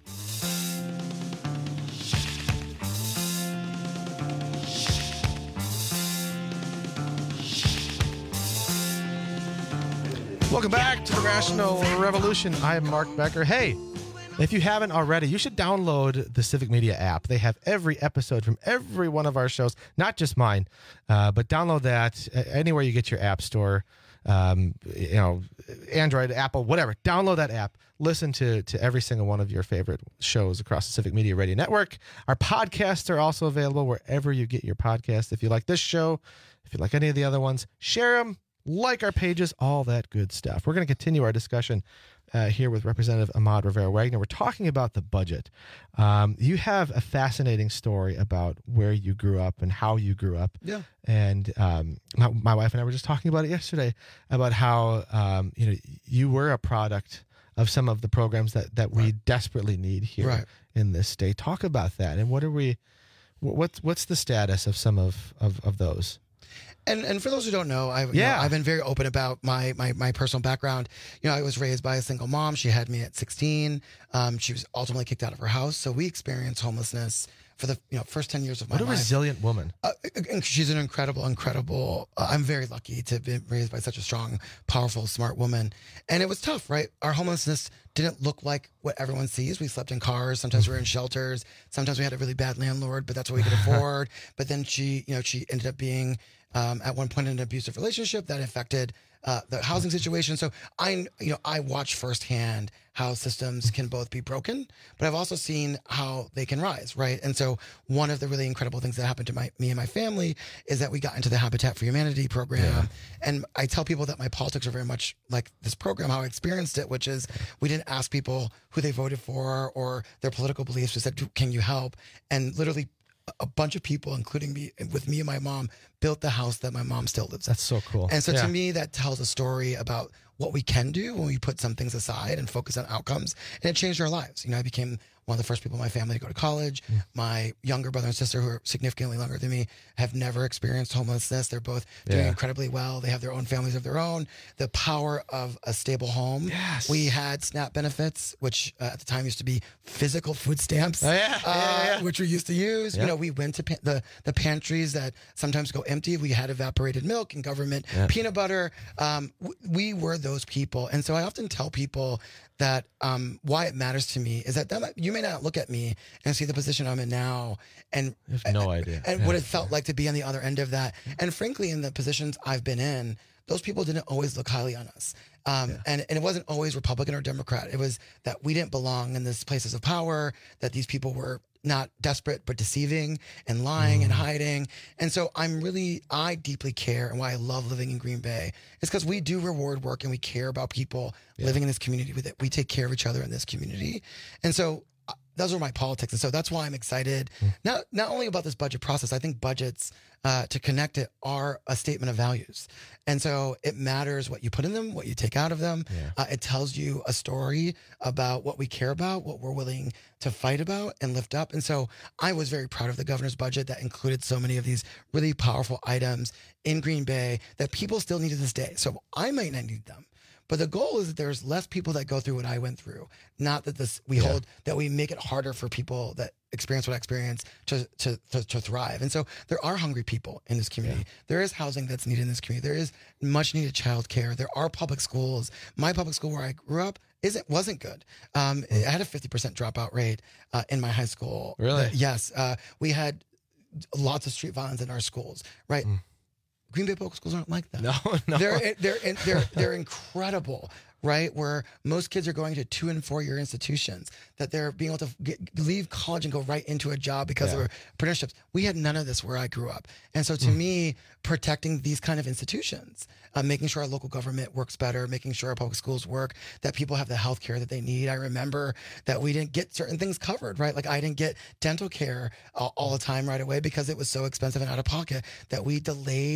Welcome back to the Rational Revolution. I am Mark Becker. Hey, if you haven't already, you should download the Civic Media app. They have every episode from every one of our shows, not just mine, uh, but download that anywhere you get your app store, um, you know, Android, Apple, whatever. Download that app. Listen to, to every single one of your favorite shows across the Civic Media Radio Network. Our podcasts are also available wherever you get your podcasts. If you like this show, if you like any of the other ones, share them. Like our pages, all that good stuff. We're going to continue our discussion uh, here with Representative Ahmad Rivera-Wagner. We're talking about the budget. Um, you have a fascinating story about where you grew up and how you grew up. Yeah. And um, my, my wife and I were just talking about it yesterday, about how um, you know you were a product of some of the programs that, that we right. desperately need here right. in this state. Talk about that. And what are we, what's, what's the status of some of, of, of those? And and for those who don't know, I've, yeah. you know, I've been very open about my, my my personal background. You know, I was raised by a single mom. She had me at sixteen. Um, she was ultimately kicked out of her house. So we experienced homelessness for the you know first ten years of my life. What a resilient woman. Uh, and she's an incredible, incredible. Uh, I'm very lucky to have been raised by such a strong, powerful, smart woman. And it was tough, right? Our homelessness didn't look like what everyone sees. We slept in cars. Sometimes we were in shelters. Sometimes we had a really bad landlord, but that's what we could afford. But then she, you know, she ended up being Um, at one point in an abusive relationship that affected uh, the housing situation. So I, you know, I watch firsthand how systems can both be broken, but I've also seen how they can rise, right? And so one of the really incredible things that happened to my, me and my family is that we got into the Habitat for Humanity program. Yeah. And I tell people that my politics are very much like this program, how I experienced it, which is we didn't ask people who they voted for or their political beliefs. We said, can you help? And literally a bunch of people, including me, with me and my mom, built the house that my mom still lives in. That's so cool. And so yeah. to me, that tells a story about what we can do when we put some things aside and focus on outcomes. And it changed our lives. You know, I became one of the first people in my family to go to college. Mm. My younger brother and sister, who are significantly younger than me, have never experienced homelessness. They're both doing yeah. incredibly well. They have their own families of their own. The power of a stable home. Yes. We had SNAP benefits, which uh, at the time used to be physical food stamps, oh, yeah. Uh, yeah, yeah. which we used to use. Yep. You know, we went to pa- the, the pantries that sometimes go empty. We had evaporated milk and government yep. peanut butter. Um, w- we were those people. And so I often tell people that um, why it matters to me is that, that might, you may not look at me and see the position I'm in now and I have no and, idea and yeah. what it felt like to be on the other end of that. And frankly, in the positions I've been in, those people didn't always look highly on us. Um, yeah. and, and it wasn't always Republican or Democrat. It was that we didn't belong in these places of power, that these people were not desperate, but deceiving and lying mm. and hiding. And so I'm really, I deeply care, and why I love living in Green Bay is because we do reward work and we care about people yeah. living in this community with it. We take care of each other in this community. And so uh, those are my politics. And so that's why I'm excited, mm. not, not only about this budget process. I think budgets, uh, to connect it, are a statement of values. And so it matters what you put in them, what you take out of them. Yeah. Uh, it tells you a story about what we care about, what we're willing to fight about and lift up. And so I was very proud of the governor's budget that included so many of these really powerful items in Green Bay that people still need to this day. So I might not need them. But the goal is that there's less people that go through what I went through. Not that this we yeah. hold that we make it harder for people that experience what I experienced to, to to to thrive. And so there are hungry people in this community. Yeah. There is housing that's needed in this community. There is much needed childcare. There are public schools. My public school where I grew up isn't wasn't good. Um, mm. I had a fifty percent dropout rate uh, in my high school. Really? Uh, yes. Uh, we had lots of street violence in our schools. Right. Mm. Green Bay public schools aren't like that. No, no. They're they're they're they're incredible, right? Where most kids are going to two and four year institutions, that they're being able to get, leave college and go right into a job because yeah. of apprenticeships. We had none of this where I grew up, and so to mm. me, protecting these kind of institutions, uh, making sure our local government works better, making sure our public schools work, that people have the health care that they need. I remember that we didn't get certain things covered, right? Like I didn't get dental care all, all the time right away because it was so expensive and out of pocket that we delayed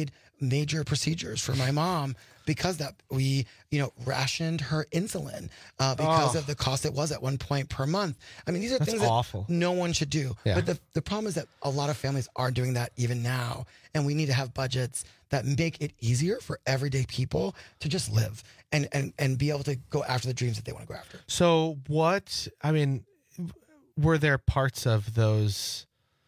major procedures for my mom because that we, you know, rationed her insulin uh, because Oh. of the cost it was at one point per month. I mean, these are That's things awful. that no one should do. Yeah. But the, the problem is that a lot of families are doing that even now. And we need to have budgets that make it easier for everyday people to just live and, and, and be able to go after the dreams that they want to go after. So what, I mean, were there parts of those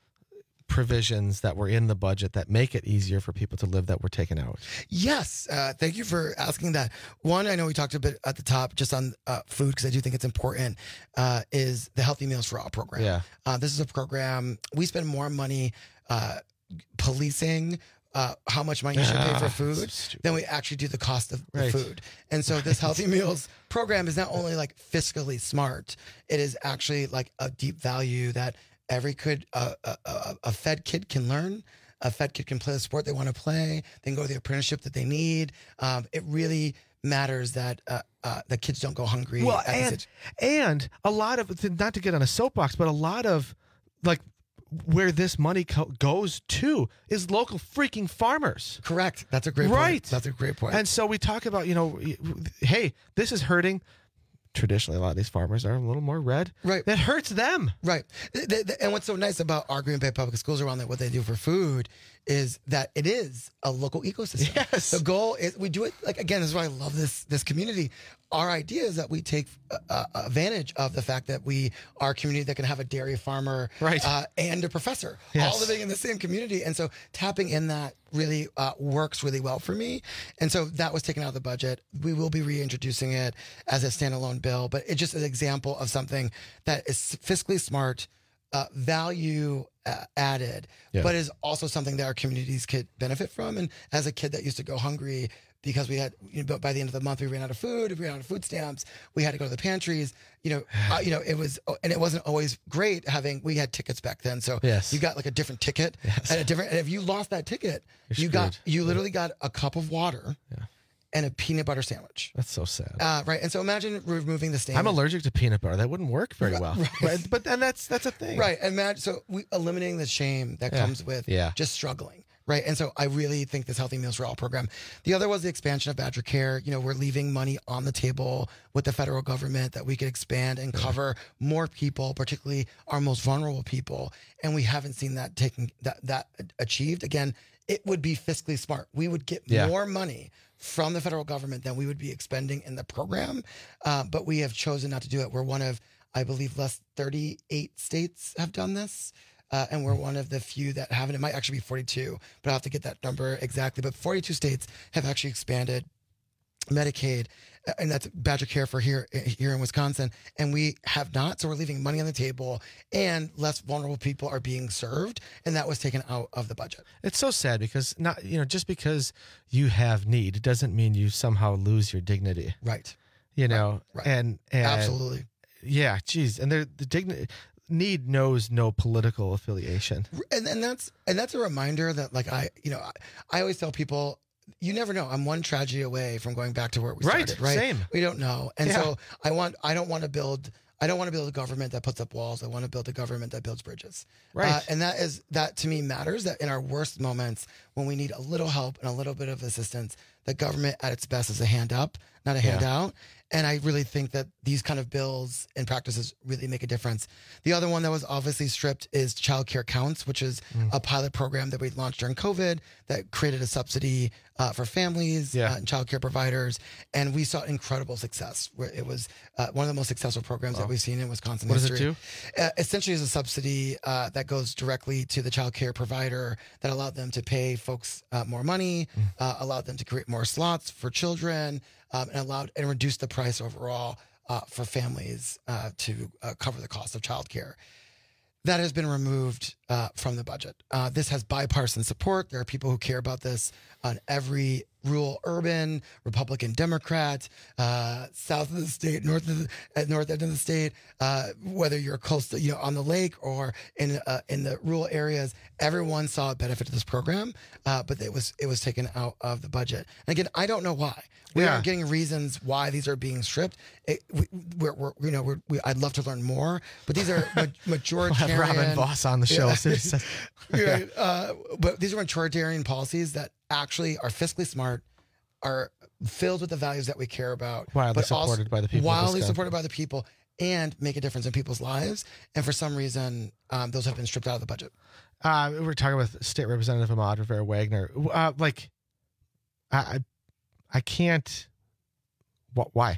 provisions that were in the budget that make it easier for people to live that were taken out? Yes. Uh, thank you for asking that. One, I know we talked a bit at the top just on uh, food because I do think it's important, uh, is the Healthy Meals for All program. Yeah. Uh, this is a program, we spend more money uh, policing uh, how much money you should pay for Ah, food so than we actually do the cost of the Right. food. And so this Healthy Meals program is not only like fiscally smart, it is actually like a deep value that every kid, uh, a, a, a fed kid can learn. A fed kid can play the sport they want to play. They can go to the apprenticeship that they need. Um, it really matters that uh, uh, the kids don't go hungry. Well, at this and, age. and a lot of, not to get on a soapbox, but a lot of like where this money co- goes to is local freaking farmers. Correct. That's a great point. Right. That's a great point. And so we talk about, you know, hey, this is hurting. Traditionally, a lot of these farmers are a little more red. Right. That hurts them. Right. Th- th- th- And what's so nice about our Green Bay Public Schools around that, what they do for food, is that it is a local ecosystem. Yes. The goal is we do it, like, again, this is why I love this this community. Our idea is that we take uh, uh, advantage of the fact that we are a community that can have a dairy farmer Right. uh, and a professor Yes. all living in the same community. And so tapping in that really uh, works really well for me. And so that was taken out of the budget. We will be reintroducing it as a standalone bill, but it's just an example of something that is fiscally smart, uh, value uh, added, Yeah. but is also something that our communities could benefit from. And as a kid that used to go hungry because we had, you know, by the end of the month, we ran out of food, we ran out of food stamps, we had to go to the pantries, you know, uh, you know, it was, and it wasn't always great having, we had tickets back then. So Yes. you got like a different ticket Yes. and a different, and if you lost that ticket, You're you got, screwed. you literally got a cup of water Yeah. and a peanut butter sandwich. That's so sad. Uh, right. And so imagine removing the stain. I'm allergic to peanut butter. That wouldn't work very well. Right. Right. But and that's that's a thing. Right. Imagine, so we eliminating the shame that Yeah. comes with Yeah. just struggling. Right. And so I really think this Healthy Meals for All program. The other was the expansion of Badger Care. You know, we're leaving money on the table with the federal government that we could expand and cover more people, particularly our most vulnerable people. And we haven't seen that taken that that achieved. Again, it would be fiscally smart. We would get Yeah. more money from the federal government than we would be expending in the program. Uh, but we have chosen not to do it. We're one of, I believe, less thirty-eight states have done this. Uh, and we're one of the few that haven't. It might actually be forty-two, but I'll have to get that number exactly. But forty-two states have actually expanded Medicaid, and that's Badger Care for here here in Wisconsin, and we have not. So we're leaving money on the table, and less vulnerable people are being served, and that was taken out of the budget. It's so sad because not you know just because you have need doesn't mean you somehow lose your dignity. Right. You know. Right. And, and Absolutely. Yeah. Geez. And there the dignity need knows no political affiliation. And and that's and that's a reminder that, like, I you know I, I always tell people, you never know. I'm one tragedy away from going back to where we Right, started. Right. same. We don't know. And Yeah. so I want I don't want to build I don't want to build a government that puts up walls. I want to build a government that builds bridges. Right. Uh, and that is that to me matters, that in our worst moments when we need a little help and a little bit of assistance, the government at its best is a hand up, not a Yeah. handout. And I really think that these kind of bills and practices really make a difference. The other one that was obviously stripped is Child Care Counts, which is Mm. a pilot program that we launched during COVID that created a subsidy uh, for families Yeah. uh, and child care providers. And we saw incredible success, where it was uh, one of the most successful programs that we've seen in Wisconsin What does it history. do? Uh, essentially, is a subsidy uh, that goes directly to the child care provider that allowed them to pay folks uh, more money, Mm. uh, allowed them to create more slots for children, um, and allowed and reduced the price overall uh, for families uh, to uh, cover the cost of childcare. That has been removed uh, from the budget. Uh, this has bipartisan support. There are people who care about this on every rural, urban, Republican, Democrat, uh, south of the state, north of the uh, north end of the state, uh, whether you're close to, you know, on the lake or in uh, in the rural areas. Everyone saw a benefit to this program, uh, but it was it was taken out of the budget. And again, I don't know why. We Yeah. aren't getting reasons why these are being stripped. It, we, we're, we're, you know, we're, we, I'd love to learn more, but these are ma- majoritarian. We'll have Robin Voss on the show. Yeah. So he says- Right. Uh, but these are majoritarian policies that actually are fiscally smart, are filled with the values that we care about, Wildly but also supported by the people of wildly Wisconsin. supported by the people, and make a difference in people's lives. And for some reason, um, those have been stripped out of the budget. Uh, we were talking with State Representative Ahmad Rivera Wagner. Uh, like, I, I, I can't. What? Why?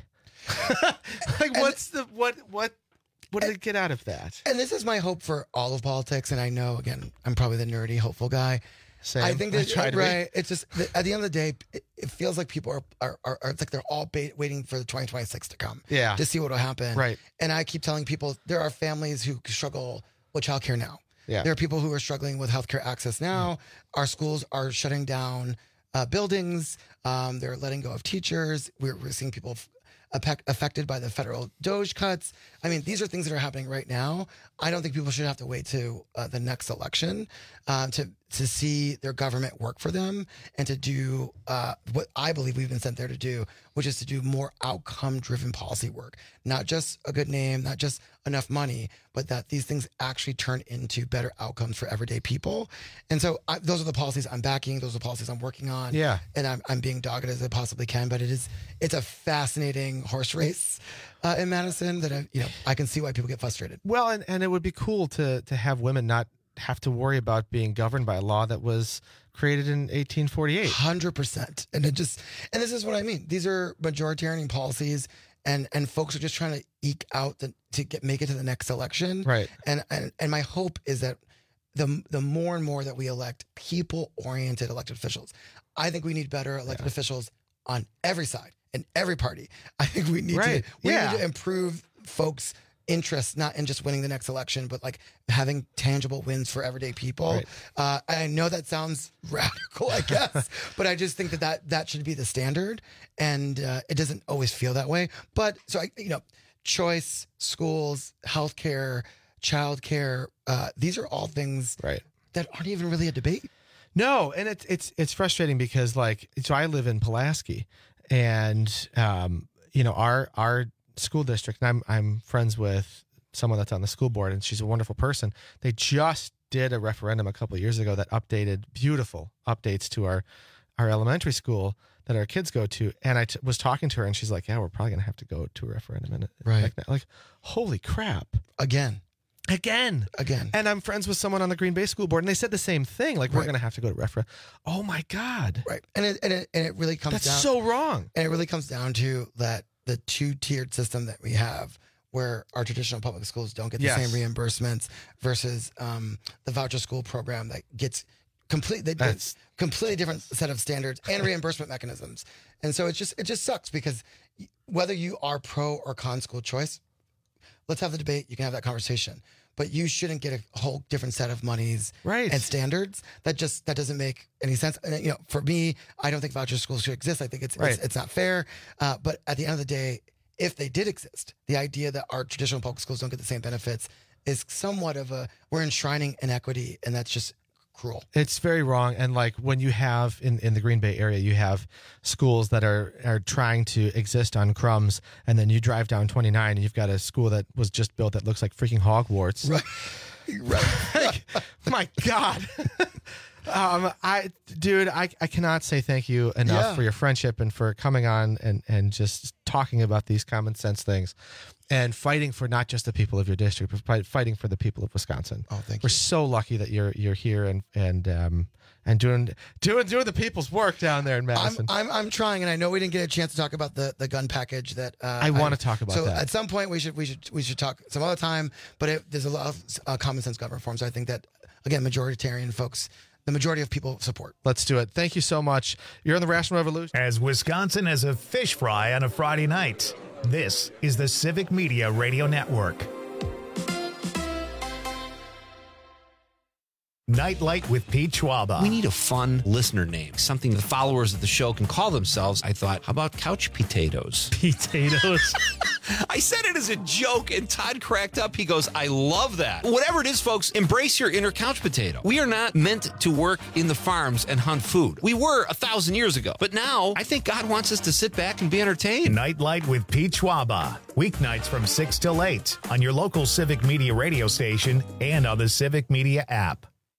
like, And- what's the what? What? What did they get out of that? And this is my hope for all of politics. And I know, again, I'm probably the nerdy, hopeful guy. Same. I think I that, try to be. right. It's just, at the end of the day, it, it feels like people are, are, are, are it's like they're all bait, waiting for the twenty twenty-six to come. Yeah. To see what will happen. Right. And I keep telling people there are families who struggle with childcare now. Yeah. There are people who are struggling with healthcare access now. Our schools are shutting down uh, buildings. Um, they're letting go of teachers. We're, we're seeing people f- affect- affected by the federal Doge cuts. I mean, these are things that are happening right now. I don't think people should have to wait to uh, the next election um, to to see their government work for them and to do uh, what I believe we've been sent there to do, which is to do more outcome-driven policy work. Not just a good name, not just enough money, but that these things actually turn into better outcomes for everyday people. And so I, those are the policies I'm backing. Those are the policies I'm working on. Yeah. And I'm, I'm being dogged as I possibly can, but it is it's a fascinating horse race uh, in Madison that I, you know I can see why people get frustrated. Well, and, and it would be cool to to have women not have to worry about being governed by a law that was created in eighteen forty-eight. one hundred percent. And it just, and this is what I mean. These are majoritarian policies, and and folks are just trying to eke out the, to get make it to the next election. Right. And and and my hope is that the the more and more that we elect people oriented elected officials, I think we need better elected Yeah. officials on every side and every party. I think we need Right. to we Yeah. need to improve folks' interest, not in just winning the next election, but like having tangible wins for everyday people. Right. Uh, I know that sounds radical, I guess, but I just think that that, that should be the standard, and uh, it doesn't always feel that way. But so I, you know, choice, schools, healthcare, childcare, uh, these are all things Right. that aren't even really a debate. No, and it's it's it's frustrating because like so I live in Pulaski, and um, you know our our school district, and I'm I'm friends with someone that's on the school board, and she's a wonderful person. They just did a referendum a couple of years ago that updated beautiful updates to our our elementary school that our kids go to, and I t- was talking to her, and she's like, "Yeah, we're probably gonna have to go to a referendum." And Right. like, like, holy crap, Again, again. again. And I'm friends with someone on the Green Bay school board, and they said the same thing. Like, we're Right. going to have to go to referendum. Oh my God. Right. And it, and it, and it really comes That's down. so wrong. And it really comes down to that the two tiered system that we have, where our traditional public schools don't get the Yes. same reimbursements versus um, the voucher school program that gets completely That's- completely different set of standards and reimbursement mechanisms. And so it's just it just sucks because whether you are pro or con school choice, let's have the debate. You can have that conversation, but you shouldn't get a whole different set of monies Right. and standards. That just that doesn't make any sense. And you know, for me, I don't think voucher schools should exist. I think it's Right. it's, it's not fair. Uh, but at the end of the day, if they did exist, the idea that our traditional public schools don't get the same benefits is somewhat of a we're enshrining inequity, and that's just cruel. It's very wrong. And like when you have in, in the Green Bay area, you have schools that are, are trying to exist on crumbs. And then you drive down twenty-nine and you've got a school that was just built that looks like freaking Hogwarts. Right. Like, my God. um, I, dude, I, I cannot say thank you enough Yeah. for your friendship and for coming on and, and just talking about these common sense things and fighting for not just the people of your district, but fight- fighting for the people of Wisconsin. Oh, thank We're you. so lucky that you're you're here and and um and doing doing doing the people's work down there in I'm, Madison. I'm I'm trying, and I know we didn't get a chance to talk about the, the gun package that uh, I wanna talk about so that. at some point we should we should we should talk some other time. But it, there's a lot of uh, common sense gun reforms. I think that again, majoritarian folks, the majority of people support. Let's do it. Thank you so much. You're on the Rational Revolution. As Wisconsin as a fish fry on a Friday night, this is the Civic Media Radio Network. Nightlight with Pete Schwaba. We need a fun listener name, something the followers of the show can call themselves. I thought, how about couch potatoes? Potatoes. I said it as a joke, and Todd cracked up. He goes, I love that. Whatever it is, folks, embrace your inner couch potato. We are not meant to work in the farms and hunt food. We were a thousand years ago. But now, I think God wants us to sit back and be entertained. Nightlight with Pete Schwaba. Weeknights from six till eight on your local Civic Media radio station and on the Civic Media app.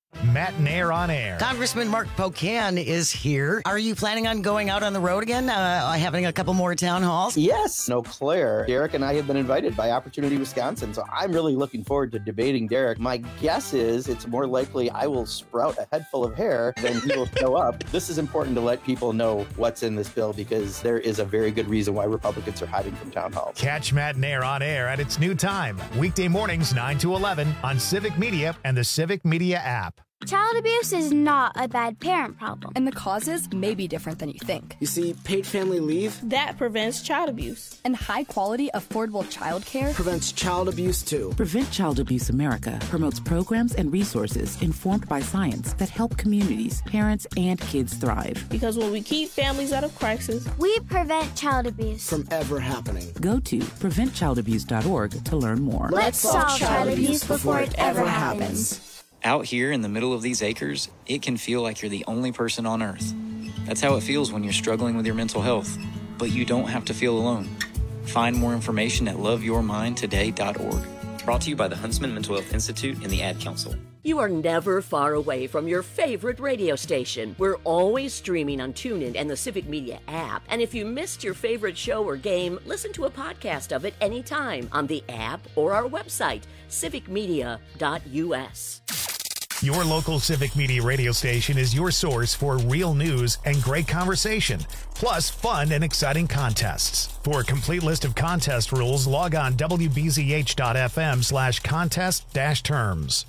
Matt Nair on air. Congressman Mark Pocan is here. Are you planning on going out on the road again, uh, having a couple more town halls? Yes. No, Claire. Derek and I have been invited by Opportunity Wisconsin, so I'm really looking forward to debating Derek. My guess is it's more likely I will sprout a head full of hair than he will show up. This is important to let people know what's in this bill because there is a very good reason why Republicans are hiding from town halls. Catch Matt Nair on air at its new time, weekday mornings nine to eleven on Civic Media and the Civic Media app. Child abuse is not a bad parent problem. And the causes may be different than you think. You see, paid family leave, that prevents child abuse. And high-quality, affordable childcare prevents child abuse, too. Prevent Child Abuse America promotes programs and resources informed by science that help communities, parents, and kids thrive. Because when we keep families out of crisis, we prevent child abuse from ever happening. Go to prevent child abuse dot org to learn more. Let's solve child abuse before it ever happens. Out here in the middle of these acres, it can feel like you're the only person on Earth. That's how it feels when you're struggling with your mental health. But you don't have to feel alone. Find more information at love your mind today dot org. Brought to you by the Huntsman Mental Health Institute and the Ad Council. You are never far away from your favorite radio station. We're always streaming on TuneIn and the Civic Media app. And if you missed your favorite show or game, listen to a podcast of it anytime on the app or our website, civic media dot u s. Your local Civic Media radio station is your source for real news and great conversation, plus fun and exciting contests. For a complete list of contest rules, log on w b z h dot f m slash contest dash terms.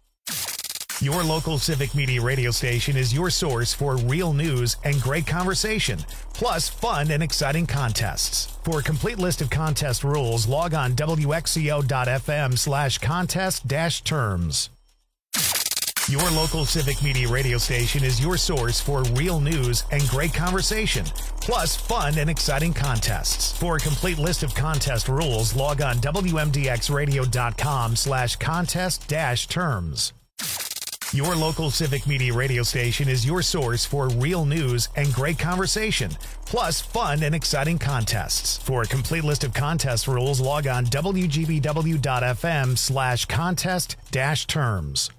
Your local Civic Media radio station is your source for real news and great conversation, plus fun and exciting contests. For a complete list of contest rules, log on w x c o dot f m slash contest dash terms. Your local Civic Media radio station is your source for real news and great conversation, plus fun and exciting contests. For a complete list of contest rules, log on w m d x radio dot com slash contest dash terms. Your local Civic Media radio station is your source for real news and great conversation, plus fun and exciting contests. For a complete list of contest rules, log on w g b w dot f m slash contest dash terms.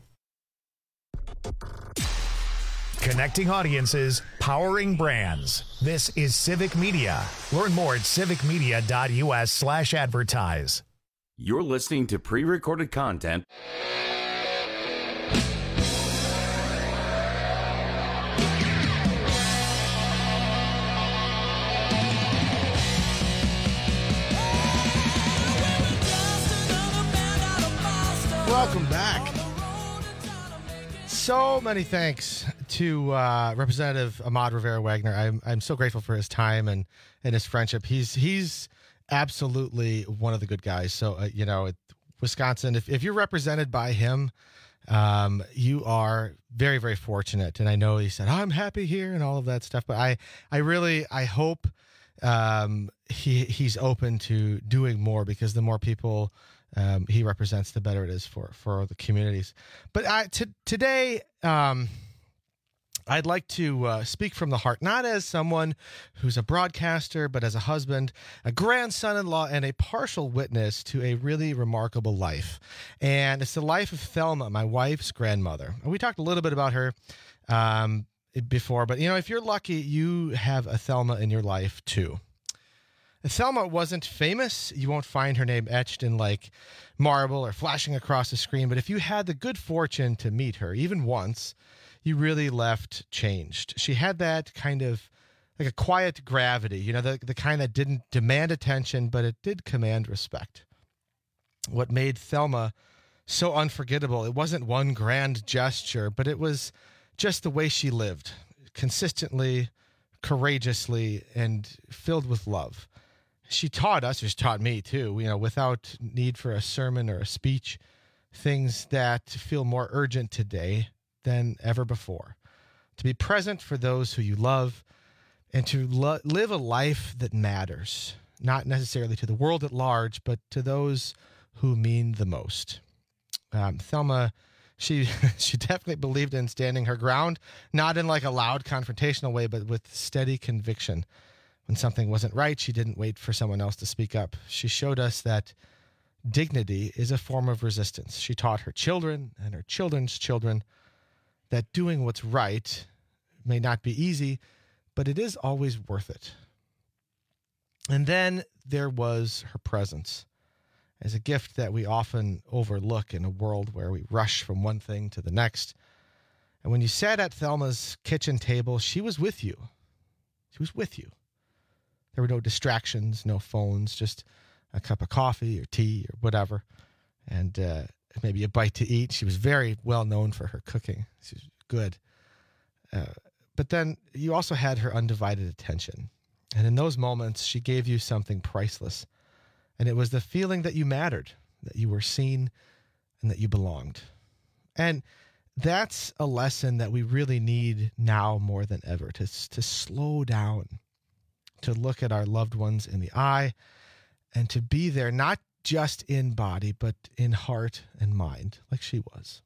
Connecting audiences, powering brands. This is Civic Media. Learn more at civic media dot u s slash advertise. You're listening to pre-recorded content. Welcome back. So many thanks to uh, Representative Ahmad Rivera-Wagner. I'm I'm so grateful for his time and, and his friendship. He's he's absolutely one of the good guys. So uh, you know, it, Wisconsin. If if you're represented by him, um, you are very very fortunate. And I know he said I'm happy here and all of that stuff. But I I really I hope um, he he's open to doing more, because the more people Um, he represents, the better it is for, for the communities. But I, t- today, um, I'd like to uh, speak from the heart, not as someone who's a broadcaster, but as a husband, a grandson-in-law, and a partial witness to a really remarkable life. And it's the life of Thelma, my wife's grandmother. And we talked a little bit about her um, before, but, you know, if you're lucky, you have a Thelma in your life, too. Thelma wasn't famous. You won't find her name etched in like marble or flashing across the screen. But if you had the good fortune to meet her, even once, you really left changed. She had that kind of like a quiet gravity, you know, the, the kind that didn't demand attention, but it did command respect. What made Thelma so unforgettable, it wasn't one grand gesture, but it was just the way she lived, consistently, courageously, and filled with love. She taught us, she's taught me too, you know, without need for a sermon or a speech, things that feel more urgent today than ever before. To be present for those who you love, and to lo- live a life that matters, not necessarily to the world at large, but to those who mean the most. Um, Thelma, she she definitely believed in standing her ground, not in like a loud confrontational way, but with steady conviction. When something wasn't right, she didn't wait for someone else to speak up. She showed us that dignity is a form of resistance. She taught her children and her children's children that doing what's right may not be easy, but it is always worth it. And then there was her presence as a gift that we often overlook in a world where we rush from one thing to the next. And when you sat at Thelma's kitchen table, she was with you. She was with you. There were no distractions, no phones, just a cup of coffee or tea or whatever, and uh, maybe a bite to eat. She was very well known for her cooking. She was good. Uh, but then you also had her undivided attention. And in those moments, she gave you something priceless. And it was the feeling that you mattered, that you were seen, and that you belonged. And that's a lesson that we really need now more than ever, to, to slow down, to look at our loved ones in the eye, and to be there, not just in body, but in heart and mind, like she was.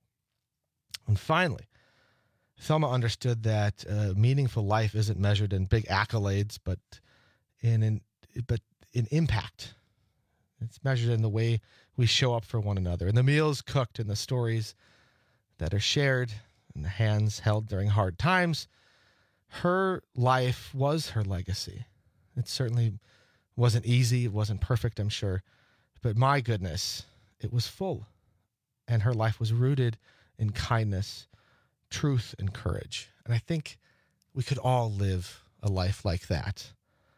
And finally, Thelma understood that uh, meaningful life isn't measured in big accolades, but in, in but in impact. It's measured in the way we show up for one another, in the meals cooked, in the stories that are shared, in the hands held during hard times. Her life was her legacy. It certainly wasn't easy. It wasn't perfect, I'm sure. But my goodness, it was full. And her life was rooted in kindness, truth, and courage. And I think we could all live a life like that.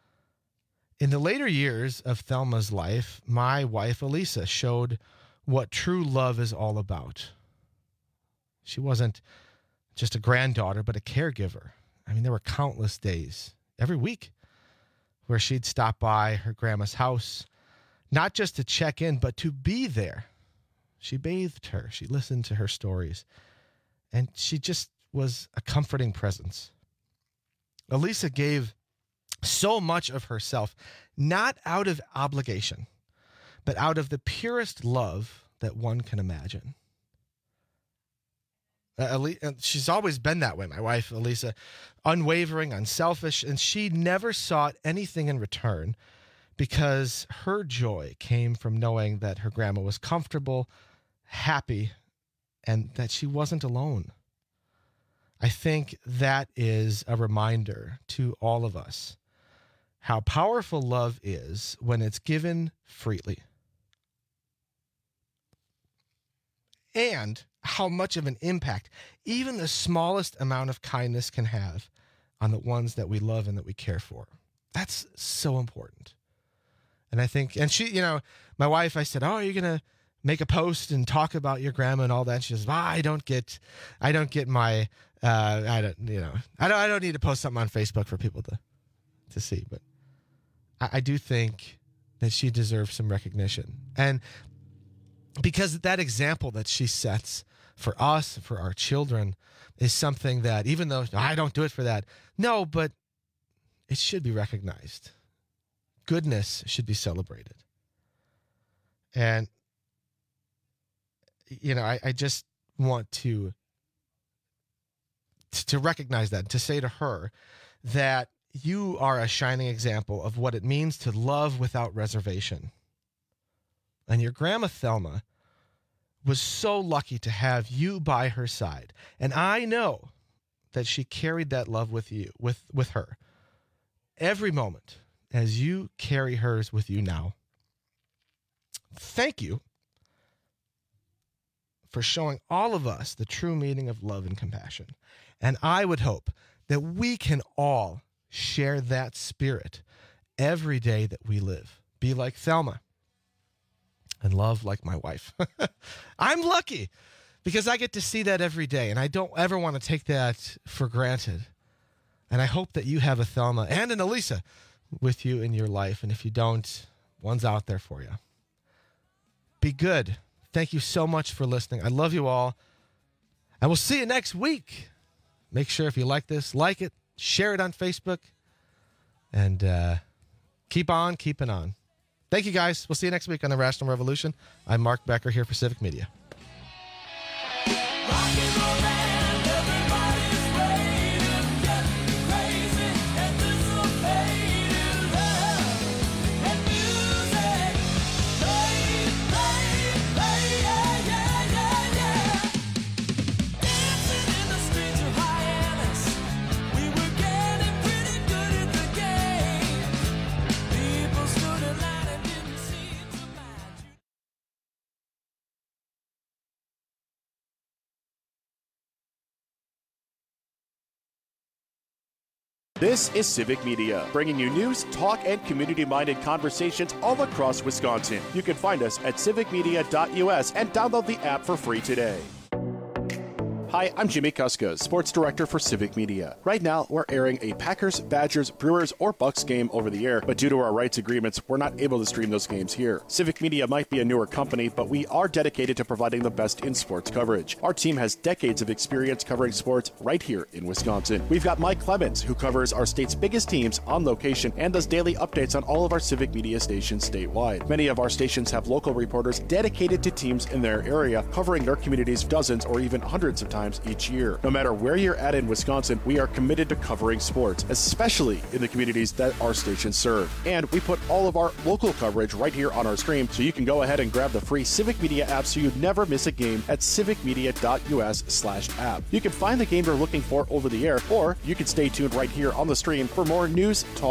In the later years of Thelma's life, my wife, Elisa, showed what true love is all about. She wasn't just a granddaughter, but a caregiver. I mean, there were countless days, every week, where she'd stop by her grandma's house, not just to check in, but to be there. She bathed her. She listened to her stories. And she just was a comforting presence. Elisa gave so much of herself, not out of obligation, but out of the purest love that one can imagine. Uh, she's always been that way, my wife, Elisa, unwavering, unselfish, and she never sought anything in return because her joy came from knowing that her grandma was comfortable, happy, and that she wasn't alone. I think that is a reminder to all of us how powerful love is when it's given freely. And how much of an impact even the smallest amount of kindness can have on the ones that we love and that we care for. That's so important. And I think, and she, you know, my wife, I said, oh, are you going to make a post and talk about your grandma and all that? And she says, ah, I don't get, I don't get my, uh, I don't, you know, I don't, I don't need to post something on Facebook for people to, to see. But I, I do think that she deserves some recognition. And because that example that she sets for us, for our children, is something that, even though I don't do it for that, no, but it should be recognized. Goodness should be celebrated. And, you know, I, I just want to, to recognize that, to say to her that you are a shining example of what it means to love without reservation. And your grandma Thelma was so lucky to have you by her side. And I know that she carried that love with you, with, with her, every moment as you carry hers with you now. Thank you for showing all of us the true meaning of love and compassion. And I would hope that we can all share that spirit every day that we live. Be like Thelma. And love like my wife. I'm lucky because I get to see that every day, and I don't ever want to take that for granted. And I hope that you have a Thelma and an Elisa with you in your life. And if you don't, one's out there for you. Be good. Thank you so much for listening. I love you all. And we'll see you next week. Make sure if you like this, like it, share it on Facebook, and uh, keep on keeping on. Thank you, guys. We'll see you next week on The Rational Revolution. I'm Mark Becker here for Civic Media. This is Civic Media, bringing you news, talk, and community-minded conversations all across Wisconsin. You can find us at civic media dot U S and download the app for free today. Hi, I'm Jimmy Kuska, Sports Director for Civic Media. Right now, we're airing a Packers, Badgers, Brewers, or Bucks game over the air, but due to our rights agreements, we're not able to stream those games here. Civic Media might be a newer company, but we are dedicated to providing the best in sports coverage. Our team has decades of experience covering sports right here in Wisconsin. We've got Mike Clemens, who covers our state's biggest teams on location and does daily updates on all of our Civic Media stations statewide. Many of our stations have local reporters dedicated to teams in their area, covering their communities dozens or even hundreds of times each year. No matter where you're at in Wisconsin, we are committed to covering sports, especially in the communities that our stations serve. And we put all of our local coverage right here on our stream, so you can go ahead and grab the free Civic Media app so you never miss a game at civic media dot U S slash app. You can find the game you're looking for over the air, or you can stay tuned right here on the stream for more news, talk,